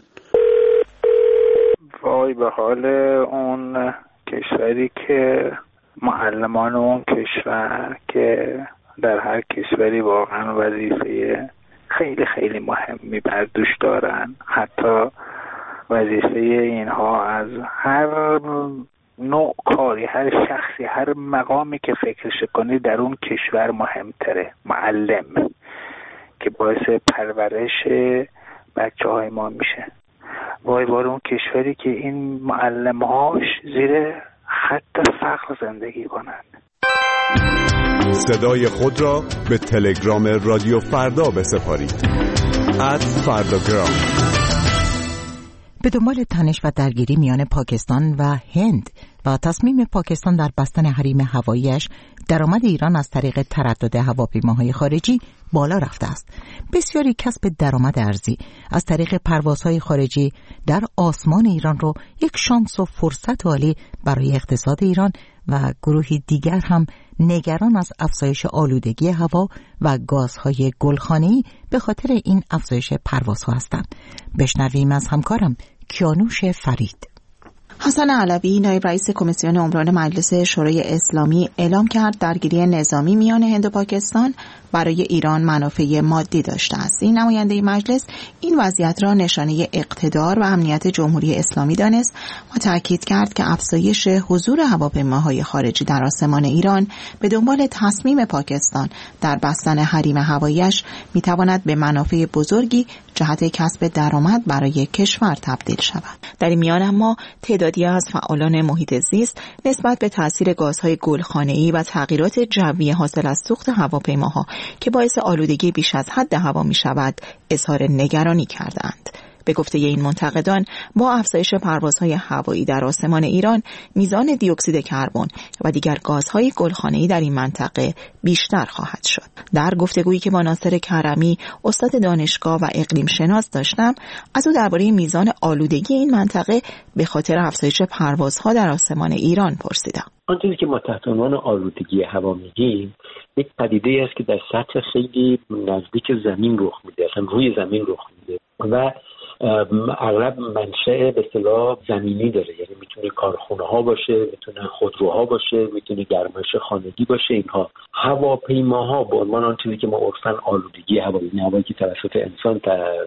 وای به حال اون کشوری که معلمان اون کشور که در هر کشوری واقعا وظیفه خیلی خیلی مهمی بر دوش دارن. حتی وظیفه اینها از هر نوع کاری، هر شخصی، هر مقامی که فکرش کنی در اون کشور مهمتره. معلم که باعث پرورش بچه های ما میشه. وای بار اون کشوری که این معلم هاش زیر خط فقر زندگی کنند. صدای خود را به تلگرام رادیو فردا بسپارید. @فرداگرام. به دنبال تنش و درگیری میان پاکستان و هند و تصمیم پاکستان در بستن حریم هواییش، درآمد ایران از طریق تردد هواپیماهای خارجی بالا رفته است. بسیاری کسب درآمد ارزی از طریق پروازهای خارجی در آسمان ایران رو یک شانس و فرصت عالی برای اقتصاد ایران و گروهی دیگر هم نگران از افزایش آلودگی هوا و گازهای گلخانه‌ای به خاطر این افزایش پروازها هستند. بشنویم از همکارم کیانوش فرید. حسن علوی نایب رئیس کمیسیون عمران مجلس شورای اسلامی اعلام کرد درگیری نظامی میان هند و پاکستان برای ایران منافع مادی داشته است. این نماینده مجلس این وضعیت را نشانه اقتدار و امنیت جمهوری اسلامی دانست و تاکید کرد که افزایش حضور هواپیماهای خارجی در آسمان ایران به دنبال تصمیم پاکستان در بستن حریم هواییش میتواند به منافع بزرگی جهت کسب درآمد برای کشور تبدیل شود. در این میان اما تعدادی از فعالان محیط زیست نسبت به تاثیر گازهای گلخانه‌ای و تغییرات جوی حاصل از سوخت هواپیماها که باعث آلودگی بیش از حد هوا می شود اظهار نگرانی کردند. به گفته این منتقدان، با افزایش پروازهای هوایی در آسمان ایران، میزان دی اکسید کربن و دیگر گازهای گلخانه‌ای در این منطقه بیشتر خواهد شد. در گفتگویی که با ناصر کرمی، استاد دانشگاه و اقلیم شناس داشتم، از او درباره میزان آلودگی این منطقه به خاطر افزایش پروازها در آسمان ایران پرسیدم. آن چیزی که ما تحت عنوان آلودگی هوا میگیم یک پدیده است که در سطح خیلی نزدیک زمین رخ میده، اصلا روی زمین رخ میده و اغلب منشأ به اصطلاح زمینی داره. یعنی میتونه کارخونه ها باشه، میتونه خودروها باشه، میتونه گرمایش خانگی باشه. اینها هواپیماها به عنوان آن چیزی که ما عرفاً آلودگی هوا، یعنی هوایی که توسط انسان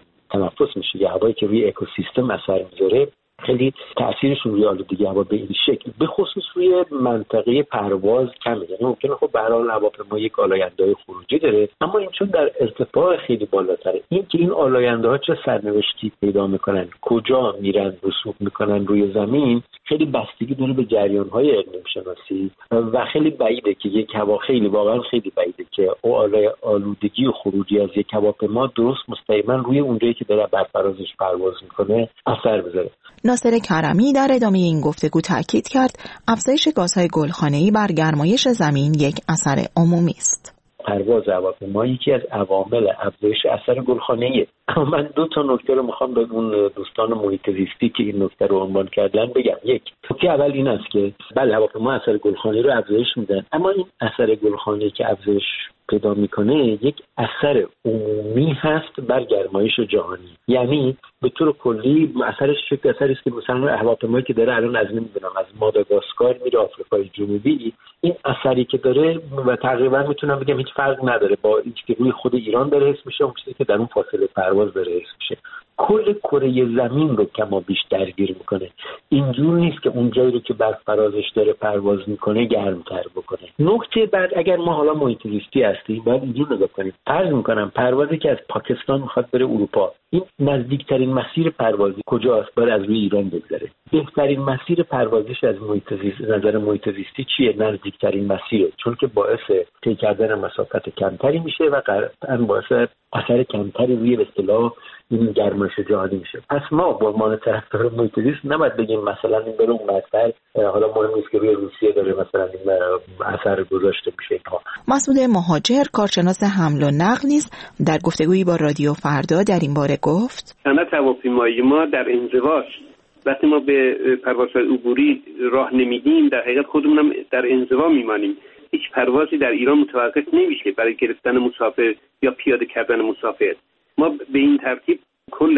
تنفس میشه یا هوایی که روی اکوسیستم اثر میذاره، خیلی تأثیرشون روی آلودگی هوا به این شکل، به خصوص روی منطقه پرواز کمه. یعنی ممکنه خب به هر حال هواپیما یک آلاینده‌های خروجی داره، اما این چون در ارتفاع خیلی بالاتره، این که این آلاینده‌ها چه سرنوشتی پیدا میکنن، کجا میرن رسوب میکنن روی زمین، خیلی بستگی داره به جریان‌های اقلیم شناسی و خیلی بعیده که یک هوا واقعا خیلی بعیده که آلودگی و خروجی از یک هواپیما درست مستقیما روی اونجایی که داره بر فرازش پرواز میکنه اثر بذاره. ناصر کرمی در ادامه این گفتگو تاکید کرد افزایش گازهای گلخانه‌ای بر گرمایش زمین یک اثر عمومی است. پرواز هواپیما یکی از عوامل افزایش اثر گلخانه‌ایه. من دو تا نکته رو میخوام به اون دوستان محیط زیستی که این نکته رو عنوان کردن بگم. یک، نکته اول این است که بله هواپیما اثر گلخانه‌ای رو افزایش میدن، اما این اثر گلخانه‌ای که افزایش پیدا میکنه یک اثر عمومی هست بر گرمایش جهانی. یعنی به طور کلی اثرش شکل اثری است که مثلا هواپیمایی که داره الان از ماداگاسکار میره آفریقای جنوبی، این اثری که داره و تقریبا میتونم بگم هیچ فرق نداره با اینکه که روی خود ایران داره حس میشه، اون چیزی که در اون فاصله پرواز داره حس میشه. کل کره زمین رو کما بیش درگیر میکنه. اینجور نیست که اون جایی رو که بر فرازش داره پرواز میکنه گرمتر بکنه. نکته بعد، اگر ما حالا محیط زیستی هستیم باید اینجور نگاه کنیم. فرض میکنم پروازی که از پاکستان میخواد بره اروپا، این نزدیکترین مسیر پروازی کجاست؟ باید از روی ایران بگذره. بهترین مسیر پروازیش از نظر محیط زیستی چیه؟ نزدیکترین مسیره، چون که باعث طی کردن مسافت کمتری میشه و قطعاً باعث اثر کمتری روی به اصطلاح این گرمایش جهانی میشه. پس ما با عنوان طرفدار محیط زیست نباید بگیم مثلا این بره اونقدر، حالا مهم نیست که روی روسیه داره مثلا این اثر گذاشته میشه. اینها مسعود مهاجر، کارشناس حمل و نقل نیز در گفتگویی با رادیو فردا در این باره گفت: صنعت هواپیمایی ما در انزواست. وقتی ما به پروازهای عبوری راه نمیدیم در حقیقت خودمون هم در انزوا میمانیم. هیچ پروازی در ایران متوقف نمیشه برای گرفتن مسافر یا پیاده کردن مسافر. ما به این ترتیب کل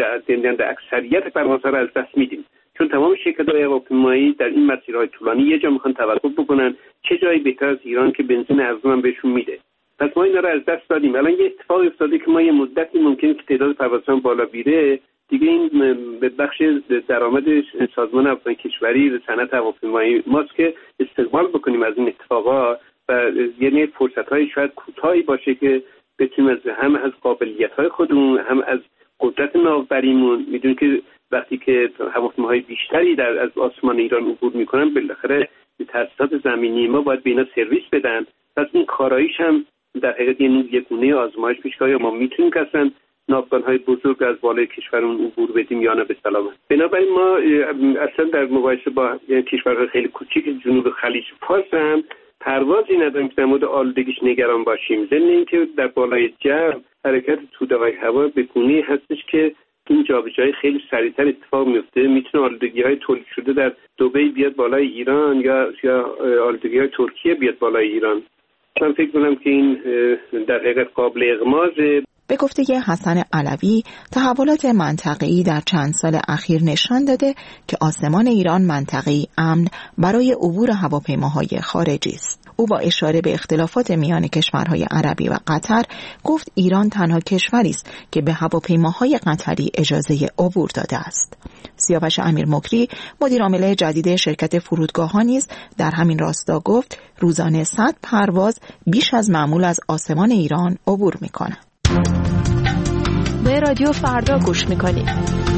اکثریت پروازها رو از دست میدیم، چون تمام شرکت‌های هواپیمایی در این مسیرهای طولانی یه جا میخوان توقف بکنن. چه جایی بهتر از ایران که بنزین ارزون هم بهشون میده. پس ما اینا رو از دست دادیم. الان یه اتفاق افتاده که ما یه مدتی ممکنه که تعداد پروازها بالا بیره، دیگه این به بخش درآمد سازمان هواپیمایی کشوری صنعت هواپیمایی ماست که استقبال بکنیم از این اتفاقا و یعنی فرصت‌های شاید کوتاهی باشه که بتونیم هم از قابلیت‌های خودمون هم از قدرت ناوبریمون، میدونیم که وقتی که هواپیماهای بیشتری از آسمان ایران عبور میکنن بالاخره تاسیسات زمینی ما باید به اینا سرویس بدن. پس این کاراییش هم در حقیقت یک گونه آزمایش پیش که ما میتونیم که اصلا ناوگان‌های بزرگ از بالای کشورمون عبور بدیم یا نه به سلامت. بنابراین ما اصلا در مقایسه با کشورهای خیلی کوچیک جنوب خلیج فارس هم پروازی نداریم که در مورد آلودگیش نگران باشیم. ضمن اینکه در بالای جو حرکت توده‌های هوا به گونه‌ای هستش که این جابجایی خیلی سریعتر اتفاق میفته. میتونه آلودگی‌های تولید شده در دبی بیاد بالای ایران یا آلودگی‌های ترکیه بیاد بالای ایران. من فکر کنم که این در حقیقت قابل اغماضه. به گفته حسن علوی، تحولات منطقه‌ای در چند سال اخیر نشان داده که آسمان ایران منطقه‌ای امن برای عبور هواپیماهای خارجی است. او با اشاره به اختلافات میان کشورهای عربی و قطر گفت ایران تنها کشوری است که به هواپیماهای قطری اجازه عبور داده است. سیاوش امیرمکری، مدیر عامل جدید شرکت فرودگاه‌ها نیز در همین راستا گفت روزانه 100 پرواز بیش از معمول از آسمان ایران عبور می‌کنند. به رادیو فردا گوش میکنید.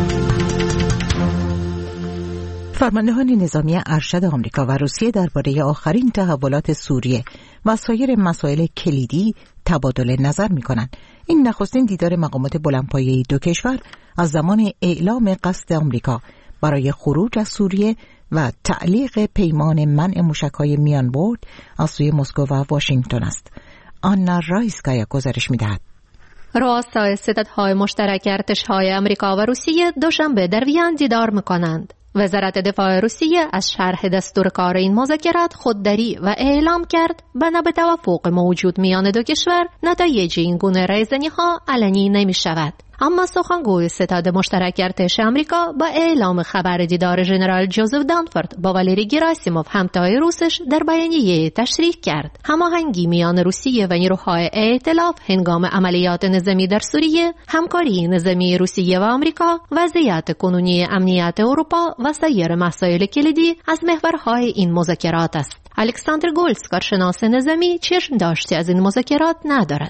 فرماندهان نظامی ارشد آمریکا و روسیه درباره آخرین تحولات سوریه و سایر مسائل کلیدی تبادل نظر می‌کنند. این نخستین دیدار مقامات بلندپایه دو کشور از زمان اعلام قصد آمریکا برای خروج از سوریه و تعلیق پیمان منع موشک‌های میانبرد از سوی مسکو و واشنگتن است. آنا رایسکایا گزارش می‌دهد. رؤسای ستادهای مشترک ارتش‌های آمریکا و روسیه دوشنبه در وین دیدار می‌کنند. وزارت دفاع روسیه از شرح دستور کار این مذاکرات خودداری و اعلام کرد بنا به توافق موجود میان دو کشور نتایج این گونه رایزنی‌ها علنی نمی‌شود. اما سخنگوی ستاد مشترک ارتش آمریکا با اعلام خبر دیدار ژنرال جوزف دانفورد با والری گراسیموف همتای روسش در بیانیه تشریح کرد هماهنگی میان روسیه و نیروهای ائتلاف هنگام عملیات نظامی در سوریه، همکاری نظامی روسیه و آمریکا، وضعیت کنونی امنیت اروپا و سایر مسائل کلیدی از محورهای این مذاکرات است. الکساندر گولز، کارشناس نظامی، چشم داشتی از این مذاکرات ندارد.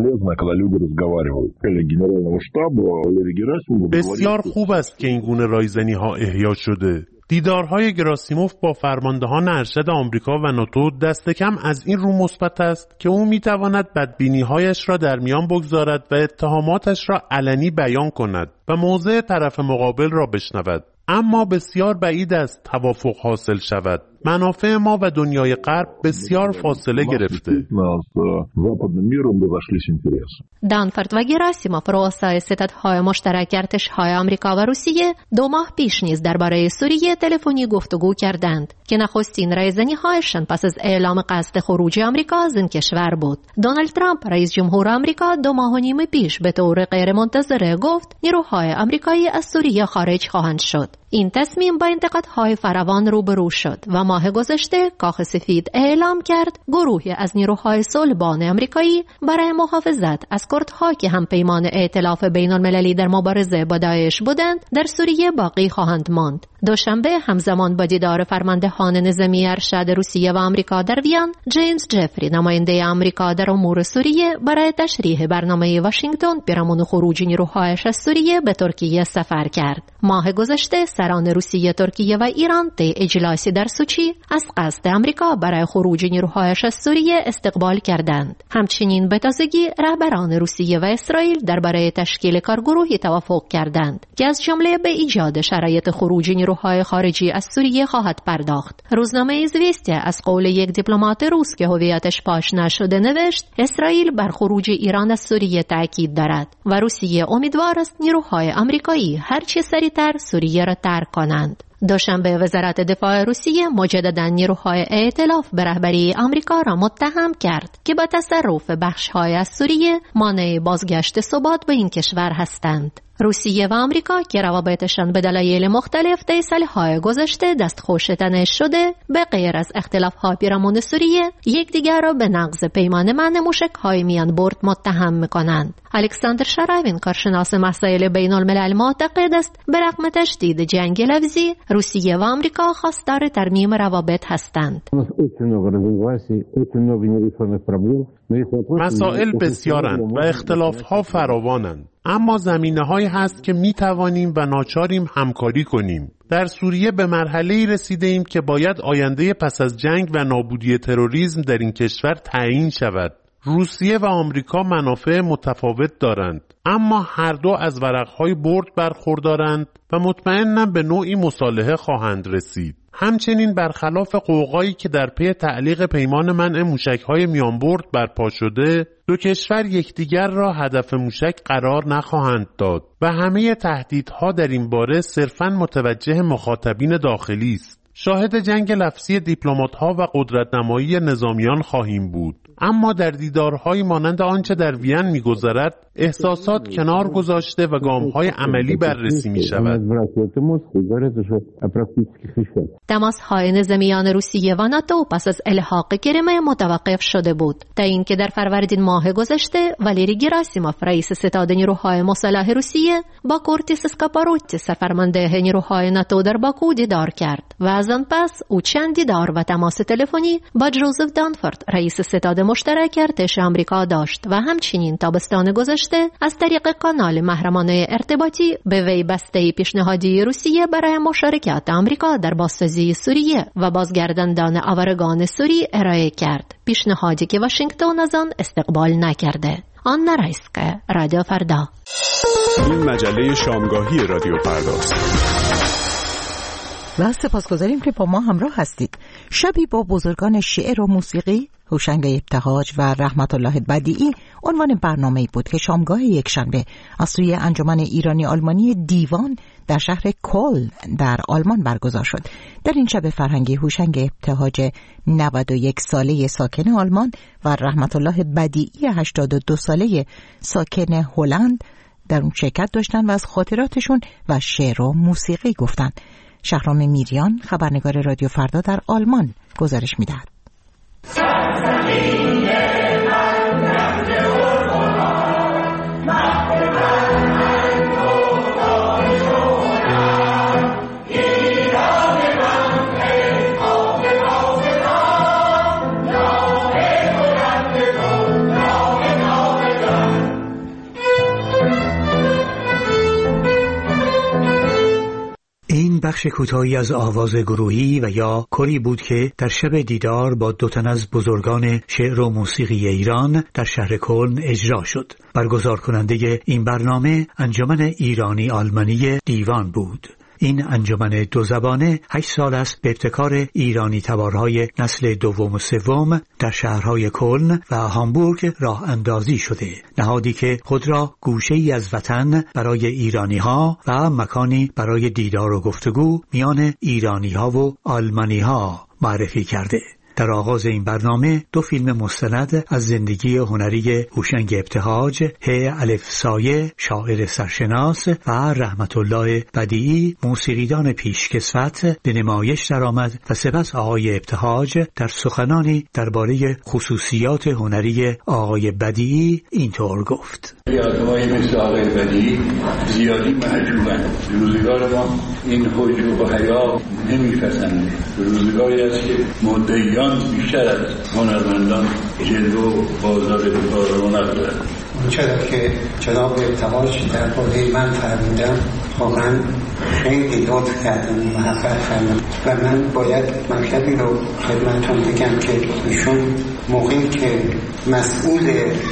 بسیار خوب است که این گونه رایزنی ها احیا شده. دیدارهای گراسیموف با فرماندهان ارشد آمریکا و ناتو دست کم از این رو مثبت است که او میتواند بدبینی‌هایش را در میان بگذارد و اتهاماتش را علنی بیان کند و موضع طرف مقابل را بشنود. اما بسیار بعید است توافق حاصل شود. منافع ما و دنیای غرب بسیار فاصله گرفته. دانفورد و گراسیموف، رؤسای ستادهای مشترک ارتش‌های آمریکا و روسیه، 2 ماه پیش نیز درباره سوریه تلفنی گفتگو کردند که نخستین رایزنی‌هایشان پس از اعلام قصد خروج آمریکا از این کشور بود. دونالد ترامپ، رئیس جمهور آمریکا، 2 ماه و نیم پیش به طور غیرمنتظره گفت نیروهای آمریکایی از سوریه خارج خواهند شد. این تصمیم با انتقادهای فراوان روبرو شد و ماه گذشته کاخ سفید اعلام کرد گروهی از نیروهای صلبان آمریکایی برای محافظت از کردها که هم پیمان ائتلاف بین‌المللی در مبارزه با داعش بودند در سوریه باقی خواهند ماند. دوشنبه همزمان با دیدار فرماندهان نظامی ارشد روسیه و آمریکا در وین، جیمز جفری، نماینده آمریکا در امور سوریه، برای تشریح برنامه واشنگتن پیرامون خروج نیروهایش از سوریه به ترکیه سفر کرد. ماه گذشته سران روسیه، ترکیه و ایران طی اجلاسی در سوچی از قصد آمریکا برای خروج نیروهایش از سوریه استقبال کردند. همچنین به تازگی رهبران روسیه و اسرائیل درباره تشکیل کارگروهی توافق کردند که از جمله به ایجاد شرایط خروج نیروهای خارجی از سوریه خواهد پرداخت. روزنامه ایزویستیا از قول یک دیپلمات روس که هویتش پاش نشده نوشت اسرائیل بر خروج ایران از سوریه تاکید دارد و روسیه امیدوار است نیروهای آمریکایی هرچه سریعتر سوریه را ترک کنند. دوشنبه وزارت دفاع روسیه مجددا نیروهای ائتلاف به رهبری آمریکا را متهم کرد که با تصرف بخش‌های از سوریه مانع بازگشت ثبات به این کشور هستند. روسیه و آمریکا که روابطشان به دلایل مختلف در سالهای گذشته دستخوش تنش شده، به غیر از اختلاف‌ها پیرامون سوریه، یکدیگر را به نقض پیمان منع موشک‌های میانبرد متهم می‌کنند. الکساندر شراوین، کارشناس مسائل بین‌الملل، معتقد است برغم تشدید جنگ لفظی، روسیه و آمریکا خواستار ترمیم روابط هستند. مسائل بسیارند و اختلاف‌ها فراوانند، اما زمینه‌هایی هست که می‌توانیم و ناچاریم همکاری کنیم. در سوریه به مرحله‌ای رسیده‌ایم که باید آینده پس از جنگ و نابودی تروریسم در این کشور تعیین شود. روسیه و آمریکا منافع متفاوت دارند، اما هر دو از ورق‌های برد برخوردارند و مطمئناً به نوعی مصالحه خواهند رسید. همچنین برخلاف قوقایی که در پی تعلیق پیمان منع موشک‌های میانبرد برپا شده، دو کشور یکدیگر را هدف موشک قرار نخواهند داد و همه تهدیدها در این باره صرفاً متوجه مخاطبین داخلی است. شاهد جنگ لفظی دیپلمات‌ها و قدرت‌نمایی نظامیان خواهیم بود، اما در دیدارهای مانند آنچه در وین می‌گذرد احساسات کنار گذاشته و گام‌های عملی بررسی می‌شود. تماس‌های نظامیان روسیه و ناتو پس از الحاق کریمه متوقف شده بود تا اینکه در فروردین ماه گذشته والری گراسیموف، رئیس ستاد نیروهای مسلح روسیه، با کورتیس اسکاپاروتی، سرفرمانده نیروهای ناتو در باکو دیدار کرد و از آن پس او چند دیدار و تماس تلفنی با جوزف دانفورد، رئیس ستاد مشترک ارتش آمریکا داشت و همچنین تابستان گذشته از طریق کانال محرمانه ارتباطی به وی بسته پیشنهادی روسیه برای مشارکت آمریکا در بازسازی سوریه و بازگرداندن آورگان سوری ارائه کرد، پیشنهادی که واشنگتن از آن استقبال نکرده. آنا رایسکه، رادیو فردا. این مجله شامگاهی رادیو فرداست. و سپاسگزاریم که با ما همراه هستید. شبی با بزرگان شعر و موسیقی، هوشنگ ابتهاج و رحمت الله بدیعی عنوان برنامه‌ای بود که شامگاه یکشنبه از سوی انجمن ایرانی آلمانی دیوان در شهر کلن در آلمان برگزار شد. در این شب فرهنگی هوشنگ ابتهاج 91 ساله ساکن آلمان و رحمت الله بدیعی 82 ساله ساکن هلند در اون شرکت داشتن و از خاطراتشون و شعر و موسیقی گفتند. شهرام میریان، خبرنگار رادیو فردا در آلمان، گزارش می‌دهد. بخش کوتاهی از آواز گروهی و یا کری بود که در شب دیدار با 2 تن از بزرگان شعر و موسیقی ایران در شهر کلن اجرا شد. برگزار کننده این برنامه انجمن ایرانی آلمانی دیوان بود. این انجمن 2 زبانه 8 سال است به ابتکار ایرانی تبارهای نسل 2 و 3 در شهرهای کلن و هامبورگ راه اندازی شده، نهادی که خود را گوشه‌ای از وطن برای ایرانی‌ها و مکانی برای دیدار و گفتگو میان ایرانی‌ها و آلمانی‌ها معرفی کرده. در آغاز این برنامه 2 فیلم مستند از زندگی هنری هوشنگ ابتهاج، ه الف سایه شاعر سرشناس و رحمت الله بدیعی موسیقیدان پیشکسوت به نمایش درآمد و سپس آقای ابتهاج در سخنانی درباره خصوصیات هنری آقای بدیعی اینطور گفت: آدمایی مثل آقای بدیعی زیادی محجوبن. روزگار ما این حجوب و حیا نمی‌پسنده. روزگاری است که مدعیان بیشتر از هنرمندان جلو بازار کار رونق دارند. چرا که جناب ابتهاج درباره من فرمودم واقعا خیلی لطف کردن و محبت کردن و من باید مطلبی رو خدمتتون بگم که ایشون موقعی که مسئول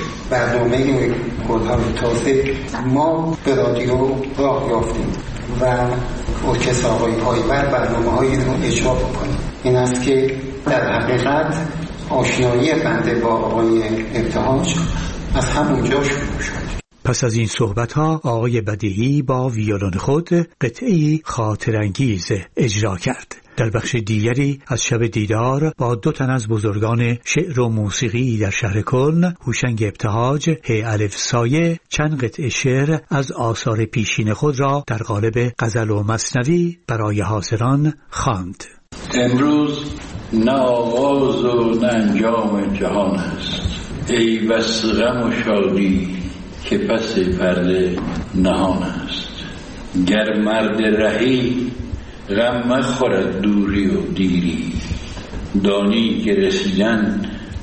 برنامه گل‌های تازه ما به رادیو راه یافتیم و ارکستر آقای پایور برنامه‌هایی رو اجرا بکنیم. این است که در حقیقت آشنایی بنده با آقای ابتهاج از همونجا شروع شد. پس از این صحبت‌ها آقای بدیعی با ویولون خود قطعه‌ای خاطرانگیز اجرا کرد. در بخش دیگری از شب دیدار با 2 تن از بزرگان شعر و موسیقی در شهر کلن، هوشنگ ابتهاج ه الف سایه چند قطعه شعر از آثار پیشین خود را در قالب غزل و مثنوی برای حاضران خواند. امروز نه آغاز و نه انجام جهان است، ای بس غم و شادی که پس پرده نهان است. گر مرد رهی غم مخورد دوری و دیری، دانی که رسیدن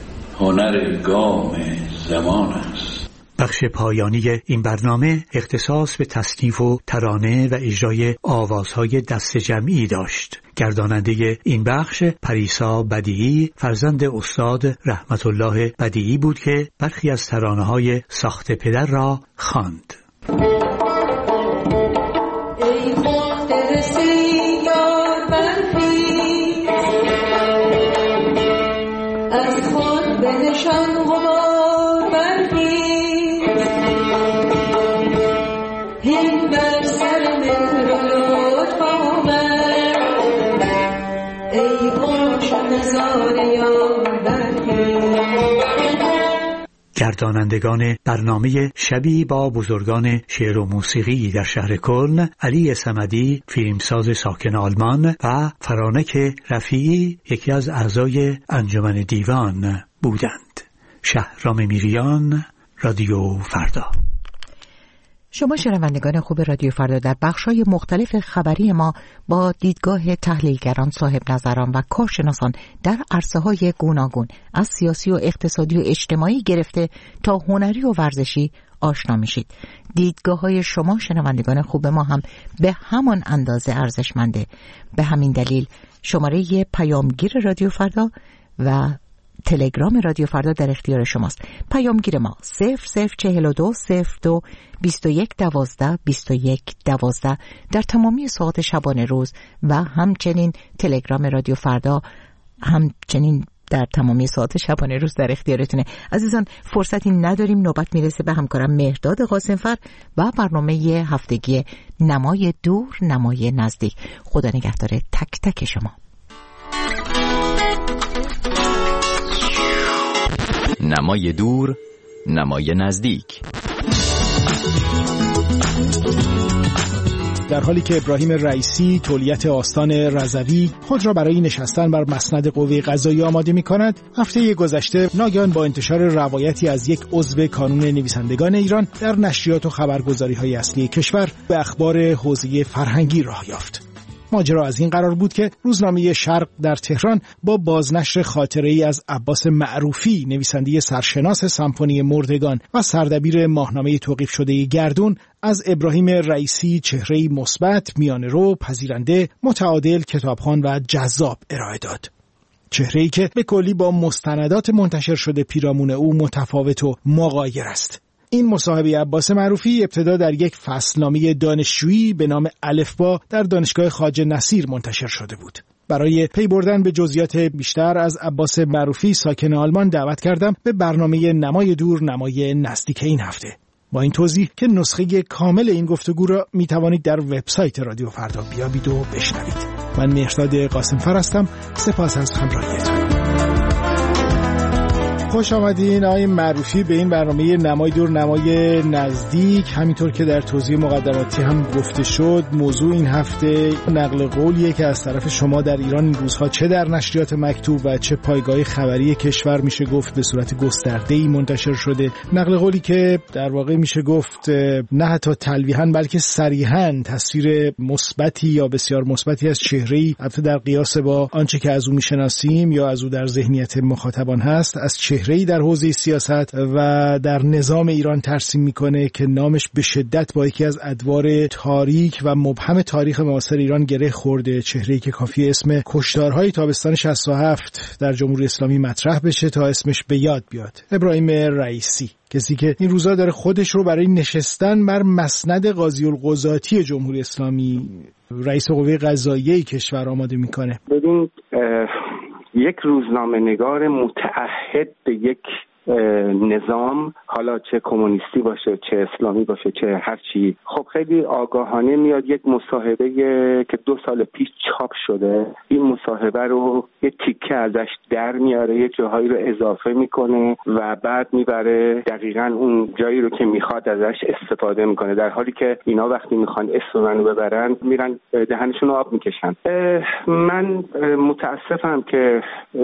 هنر گام زمان است. بخش پایانی این برنامه اختصاص به تصنیف و ترانه و اجرای آوازهای دست جمعی داشت. گرداننده این بخش پریسا بدیعی فرزند استاد رحمت الله بدیعی بود که برخی از ترانه‌های ساخت پدر را خواند. ای مقتبسی یار برخیز، از خود بنشان غبار برخیز، هین بر سر مهر و لطف آمد، ای پاش نزار یار برخیز. گردانندگان برنامه شبی با بزرگان شعر و موسیقی در شهر کلن، علی صمدی فیلمساز ساکن آلمان و فرانک رفیعی یکی از اعضای انجمن دیوان بودند. شهرام میریان، رادیو فردا. شما شنوندگان خوب رادیو فردا در بخش‌های مختلف خبری ما با دیدگاه تحلیلگران، صاحب نظران و کارشناسان در عرصه‌های گوناگون از سیاسی و اقتصادی و اجتماعی گرفته تا هنری و ورزشی آشنا میشید. دیدگاه‌های شما شنوندگان خوب ما هم به همان اندازه ارزشمنده. به همین دلیل شماره پیامگیر رادیو فردا و تلگرام رادیو فردا در اختیار شماست. پیامگیر ما 0042 02 21 12 21 12 در تمامی ساعات شبانه روز و همچنین تلگرام رادیو فردا همچنین در تمامی ساعات شبانه روز در اختیارتونه. عزیزان فرصتی نداریم، نوبت میرسه به همکارم مهرداد قاسمفر و برنامه هفتگی نمای دور نمای نزدیک. خدا نگهدار تک تک شما. نمای دور نمای نزدیک. در حالی که ابراهیم رئیسی تولیت آستان رضوی خود را برای نشستن بر مسند قوه قضاییه آماده می‌کند، هفته گذشته ناگهان با انتشار روایتی از یک عضو کانون نویسندگان ایران در نشریات و خبرگزاری‌های اصلی کشور به اخبار حوزه فرهنگی راه یافت. ماجرا از این قرار بود که روزنامه شرق در تهران با بازنشر خاطره‌ای از عباس معروفی، نویسنده سرشناس سمفونی مردگان و سردبیر ماهنامه توقیف شده گردون، از ابراهیم رئیسی چهره‌ای مثبت، میانه‌رو، پذیرنده، متعادل، کتابخوان و جذاب ارائه داد. چهره‌ای که به کلی با مستندات منتشر شده پیرامون او متفاوت و مغایر است. این مصاحبه عباس معروفی ابتدا در یک فصلنامه دانشجویی به نام الفبا در دانشگاه خواجه نصیر منتشر شده بود. برای پی بردن به جزئیات بیشتر از عباس معروفی ساکن آلمان دعوت کردم به برنامه نمای دور نمای نزدیک این هفته. با این توضیح که نسخه کامل این گفتگو را می توانید در وبسایت رادیو فردا بیابید و بشنوید. من مهرداد قاسمفر هستم. سپاس از همراهیتان. خوش آمدین آقای معروفی به این برنامه نمای دور نمای نزدیک. همینطور که در توضیح مقدماتی هم گفته شد، موضوع این هفته نقل قولیه که از طرف شما در ایران این روزها چه در نشریات مکتوب و چه پایگاه خبری کشور میشه گفت به صورت گسترده‌ای منتشر شده. نقل قولی که در واقع میشه گفت نه حتی تلویحاً بلکه صریحاً تصویر مثبتی یا بسیار مثبتی از چهره‌ای، البته در قیاس با آنچه که از او میشناسیم یا از او در ذهنیت مخاطبان هست، از چهره‌ای در حوزه سیاست و در نظام ایران ترسیم میکنه که نامش به شدت با یکی از ادوار تاریک و مبهم تاریخ معاصر ایران گره خورده. چهره‌ای که کافی اسم کشتارهای تابستان 67 در جمهوری اسلامی مطرح بشه تا اسمش به یاد بیاد. ابراهیم رئیسی، کسی که این روزا داره خودش رو برای نشستن بر مسند قاضی القضاتی جمهوری اسلامی، رئیس قوه قضاییه کشور آماده میکنه. ببین، یک روزنامه‌نگار متعهد به یک نظام، حالا چه کمونیستی باشه چه اسلامی باشه چه هر چی، خب خیلی آگاهانه میاد یک مصاحبه که 2 سال پیش چاپ شده، این مصاحبه رو یه تیکه ازش در میاره، یه جاهایی رو اضافه میکنه و بعد میبره دقیقاً اون جایی رو که میخواد ازش استفاده میکنه، در حالی که اینا وقتی میخوان اسم منو ببرن میرن دهنشون رو آب میکشن. من متاسفم که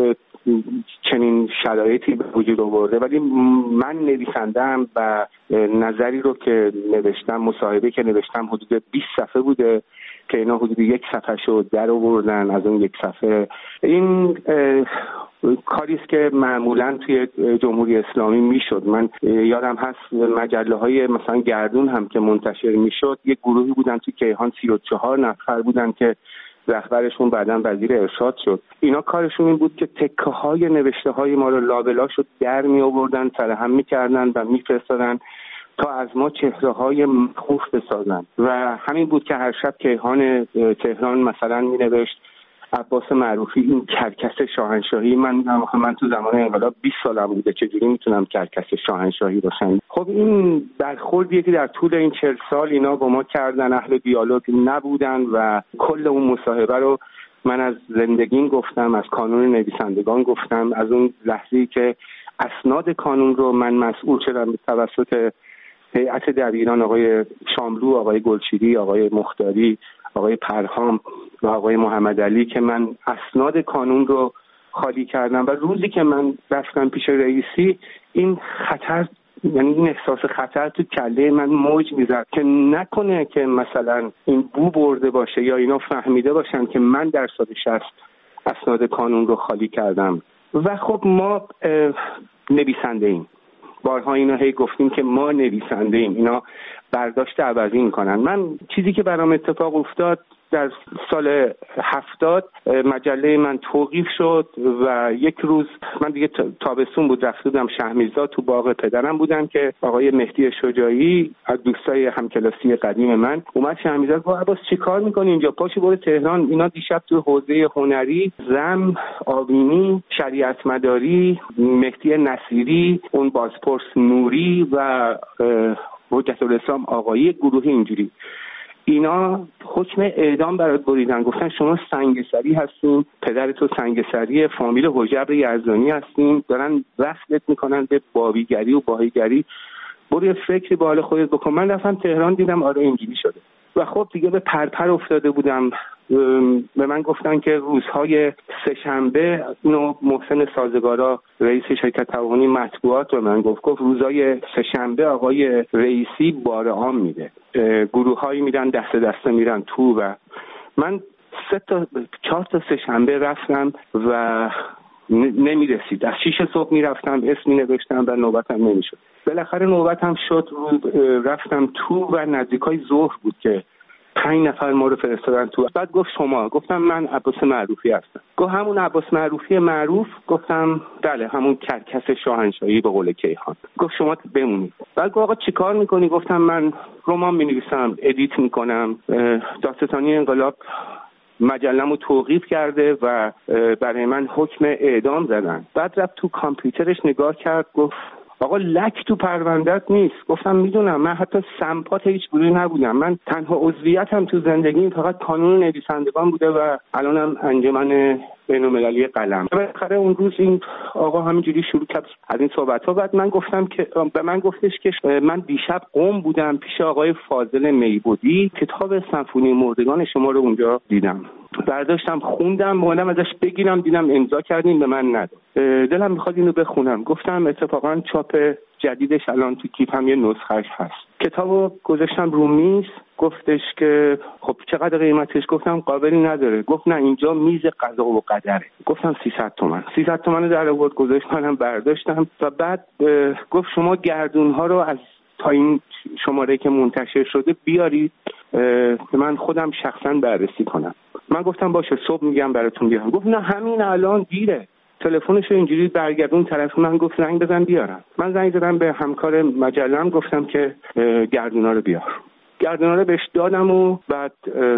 چنین شرایطی به وجود آورده، ولی من نویسنده‌ام و نظری رو که نوشتم، مصاحبه که نوشتم حدود 20 صفحه بوده که اینا حدود 1 صفحه شو در آوردن از اون 1 صفحه. این کاری است که معمولا توی جمهوری اسلامی میشد. من یادم هست مجله‌های مثلا گردون هم که منتشر میشد، یک گروهی بودن توی کیهان 34 نفر بودن که رهبرشون بعداً وزیر ارشاد شد. اینا کارشون این بود که تکه‌های نوشته‌های ما رو لابلا شد در می آوردن، سرهم می‌کردن و می‌فرستادن تا از ما چهره‌های مخوف بسازن و همین بود که هر شب کیهان تهران مثلا می‌نوشت عباس معروفی این کرکس شاهنشاهی. من تو زمان انقلاب 20 سالم بوده، چجوری میتونم کرکس شاهنشاهی باشم؟ خب این برخوردیه که در طول این 40 سال اینا با ما کردن، اهل دیالوگ نبودن و کل اون مصاحبه رو من از زندگیم گفتم، از کانون نویسندگان گفتم، از اون لحظه‌ای که اسناد کانون رو من مسئول شدم به توسط هیئت دبیران آقای شاملو، آقای گلچیری، آقای مختاری، آقای پرهام و آقای محمد علی، که من اسناد کانون رو خالی کردم و روزی که من رفتم پیش رئیسی این خطر یعنی این احساس خطر تو کله من موج میزد که نکنه که مثلا این بو برده باشه یا اینا فهمیده باشن که من در سال 60 اسناد کانون رو خالی کردم. و خب ما نویسنده ایم، بارها اینا هی گفتیم که ما نویسنده ایم، اینا برداشت عوضی میکنن. من چیزی که برام اتفاق افتاد در سال 70 مجله من توقیف شد و یک روز من دیگه تابستون بود، رفته بودم شهرمیزاد تو باغ پدرم بودم که آقای مهدی شجاعی از دوستای همکلاسی قدیم من اومد شهرمیزاد گفت عباس چی کار میکنی اینجا؟ پاشو برو تهران، اینا دیشب تو حوزه هنری زم، آبینی، شریعت مداری، مهدی نصیری، اون بازپرس نوری و حجت الاسلام آقایی گروهی اینجوری اینا حکم اعدام برات بریدن. گفتن شما سنگسری هستین، پدر تو سنگسری، فامیل حجبر یزدانی هستین، دارن وصلت میکنن به بابیگری و باهیگری، برو فکری به حال خودت بکن. من رفتم تهران دیدم آره اینجوری شده و خب دیگه به پرپر افتاده بودم. به من گفتن که روزهای سه‌شنبه، اینو محسن سازگارا رئیس شرکت تعاونی مطبوعات به من گفت روزهای سه‌شنبه آقای رئیسی بار عام میده، گروه‌هایی میرن دسته دسته میرن تو و من 4 تا سه‌شنبه رفتم و نمیرسید. از 6 صبح میرفتم اسم مینوشتم و نوبتم نمیشد. بالاخره نوبتم شد، رفتم تو و نزدیکای ظهر بود که 5 نفر ما رو فرستادن تو. بعد گفت شما؟ گفتم من عباس معروفی هستم. گفت همون عباس معروفی معروف؟ گفتم بله همون کرکس شاهنشاهی به قول کیهان. گفت شما بمونید. بعد گفت آقا چیکار میکنی؟ گفتم من رمان مینویسم، ادیت میکنم، دادستانی انقلاب مجله‌مو توقیف کرده و برای من حکم اعدام زدن. بعد رفت تو کامپیوترش نگاه کرد گفت آقا لک تو پرونده‌ات نیست. گفتم میدونم، من حتی سمپات هیچ گروهی نبودم، من تنها عضویتم تو زندگیم فقط کانون نویسندگان بوده و الانم انجمن بین‌المللی قلم. بالاخره اون روز این آقا همینجوری شروع کرد از این صحبت‌ها. بعد من گفتم که به من گفتش که من دیشب قم بودم پیش آقای فاضل میبودی، کتاب سمفونی مردگان شما رو اونجا دیدم، برداشتم خوندم، اومدم ازش بگیرم دیدم امضا کردین به من نداد، دلم میخواد اینو بخونم. گفتم اتفاقا چاپ جدیدش الان تو کیفم یه نسخه‌اش هست. کتابو گذاشتم رو میز. گفتش که خب چقدر قیمتش؟ گفتم قابلی نداره. گفت نه اینجا میز قضا و قدره. گفتم 300 تومان. 300 تومان در آورد گذاشت، منم برداشتم و بعد گفت شما گردون‌ها رو از تا این شماره که منتشر شده بیارید من خودم شخصا بررسی کنم. من گفتم باشه صبح میگم براتون بیارم. گفت نه همین الان دیره. تلفنش اینجوری برگردون طرف من، گفت زنگ بزن بیارم. من زنگ زدم به همکار مجله‌ام گفتم که گردونا رو بیار. گردونا رو بهش دادم و بعد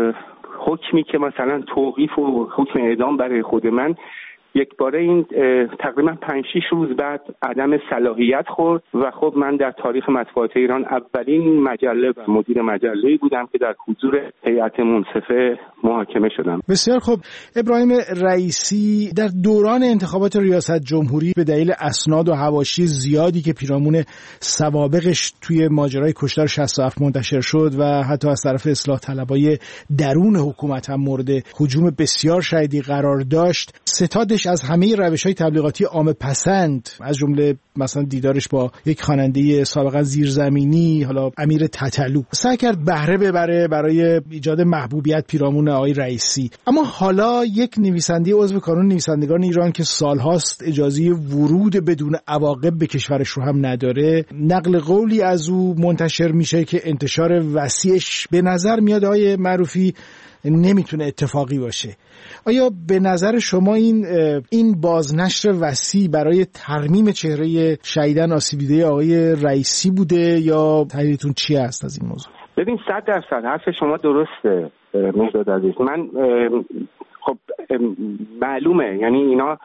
حکمی که مثلا توقیف و حکم اعدام برای خود من یک باره این تقریبا 5-6 روز بعد عدم صلاحیت خورد و خب من در تاریخ مطبوعات ایران اولین مجله و مدیر مجله‌ای بودم که در حضور هیئت منصفه محاکمه شدم. بسیار خوب. ابراهیم رئیسی در دوران انتخابات ریاست جمهوری به دلیل اسناد و حواشی زیادی که پیرامون سوابقش توی ماجرای کشتار 67 منتشر شد و حتی از طرف اصلاح طلبای درون حکومت هم مورد هجوم بسیار شدیدی قرار داشت، ستادش از همه روش‌های تبلیغاتی عامه پسند، از جمله مثلا دیدارش با یک خواننده سابقا زیرزمینی، حالا امیر تتلو، سعی کرد بهره ببره برای ایجاد محبوبیت پیرامون آقای رئیسی. اما حالا یک نویسنده عضو کانون نویسندگان ایران که سالهاست اجازه ورود بدون عواقب به کشورش رو هم نداره، نقل قولی از او منتشر میشه که انتشار وسیعش به نظر میاد آقای معروفی نمیتونه اتفاقی باشه. آیا به نظر شما این بازنشر وسیع برای ترمیم چهره شدیداً آسیب دیده آقای رئیسی بوده یا تحلیلتون چی است از این موضوع؟ ببین 100% حرف شما درسته مهداد عزیز. من خب معلومه، یعنی اینا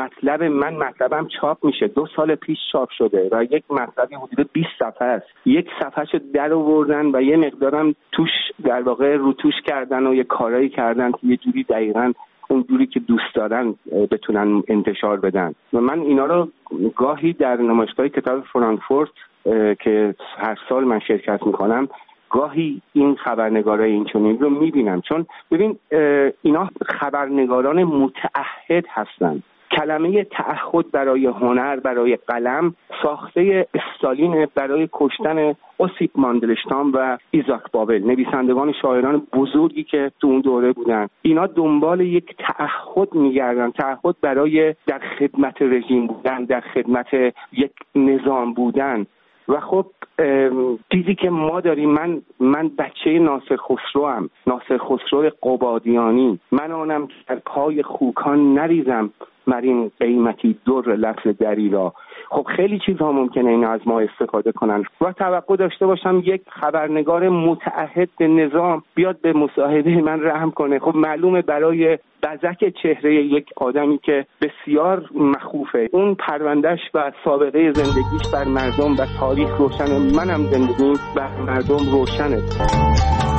مطلبم چاپ میشه، 2 سال پیش چاپ شده و یک مطلبی حدود 20 صفحه است. یک صفحهشو در آوردن و یه مقدارم توش در واقع روتوش کردن و یه کارایی کردن که یه جوری دقیقاً اون جوری که دوست دارن بتونن انتشار بدن. و من اینا رو گاهی در نمایشگاه کتاب فرانکفورت که هر سال من شرکت میکنم، گاهی این خبرنگارای اینچنین رو میبینم. چون ببین اینا خبرنگاران متعهد هستن کلمه تعهد برای هنر، برای قلم ساخته استالین برای کشتن اوسیپ ماندلشتام و ایزاک بابل، نویسندگان شاعران بزرگی که تو اون دوره بودن. اینا دنبال یک تعهد میگردن، تعهد برای در خدمت رژیم بودن، در خدمت یک نظام بودن. و خب چیزی که ما داریم، من بچه ناصر خسروام، ناصر خسرو قبادیانی، من آنم که در پای خوکان نریزم مرین قیمتی در لفظ دری را. خب خیلی چیزها ممکنه اینا از ما استفاده کنن و توقع داشته باشم یک خبرنگار متعهد به نظام بیاد به مصاحبه من رحم کنه. خب معلومه برای بزک چهره یک آدمی که بسیار مخوفه، اون پروندهش و سابقه زندگیش بر مردم و تاریخ روشنه، منم زندگیم بر مردم روشنه.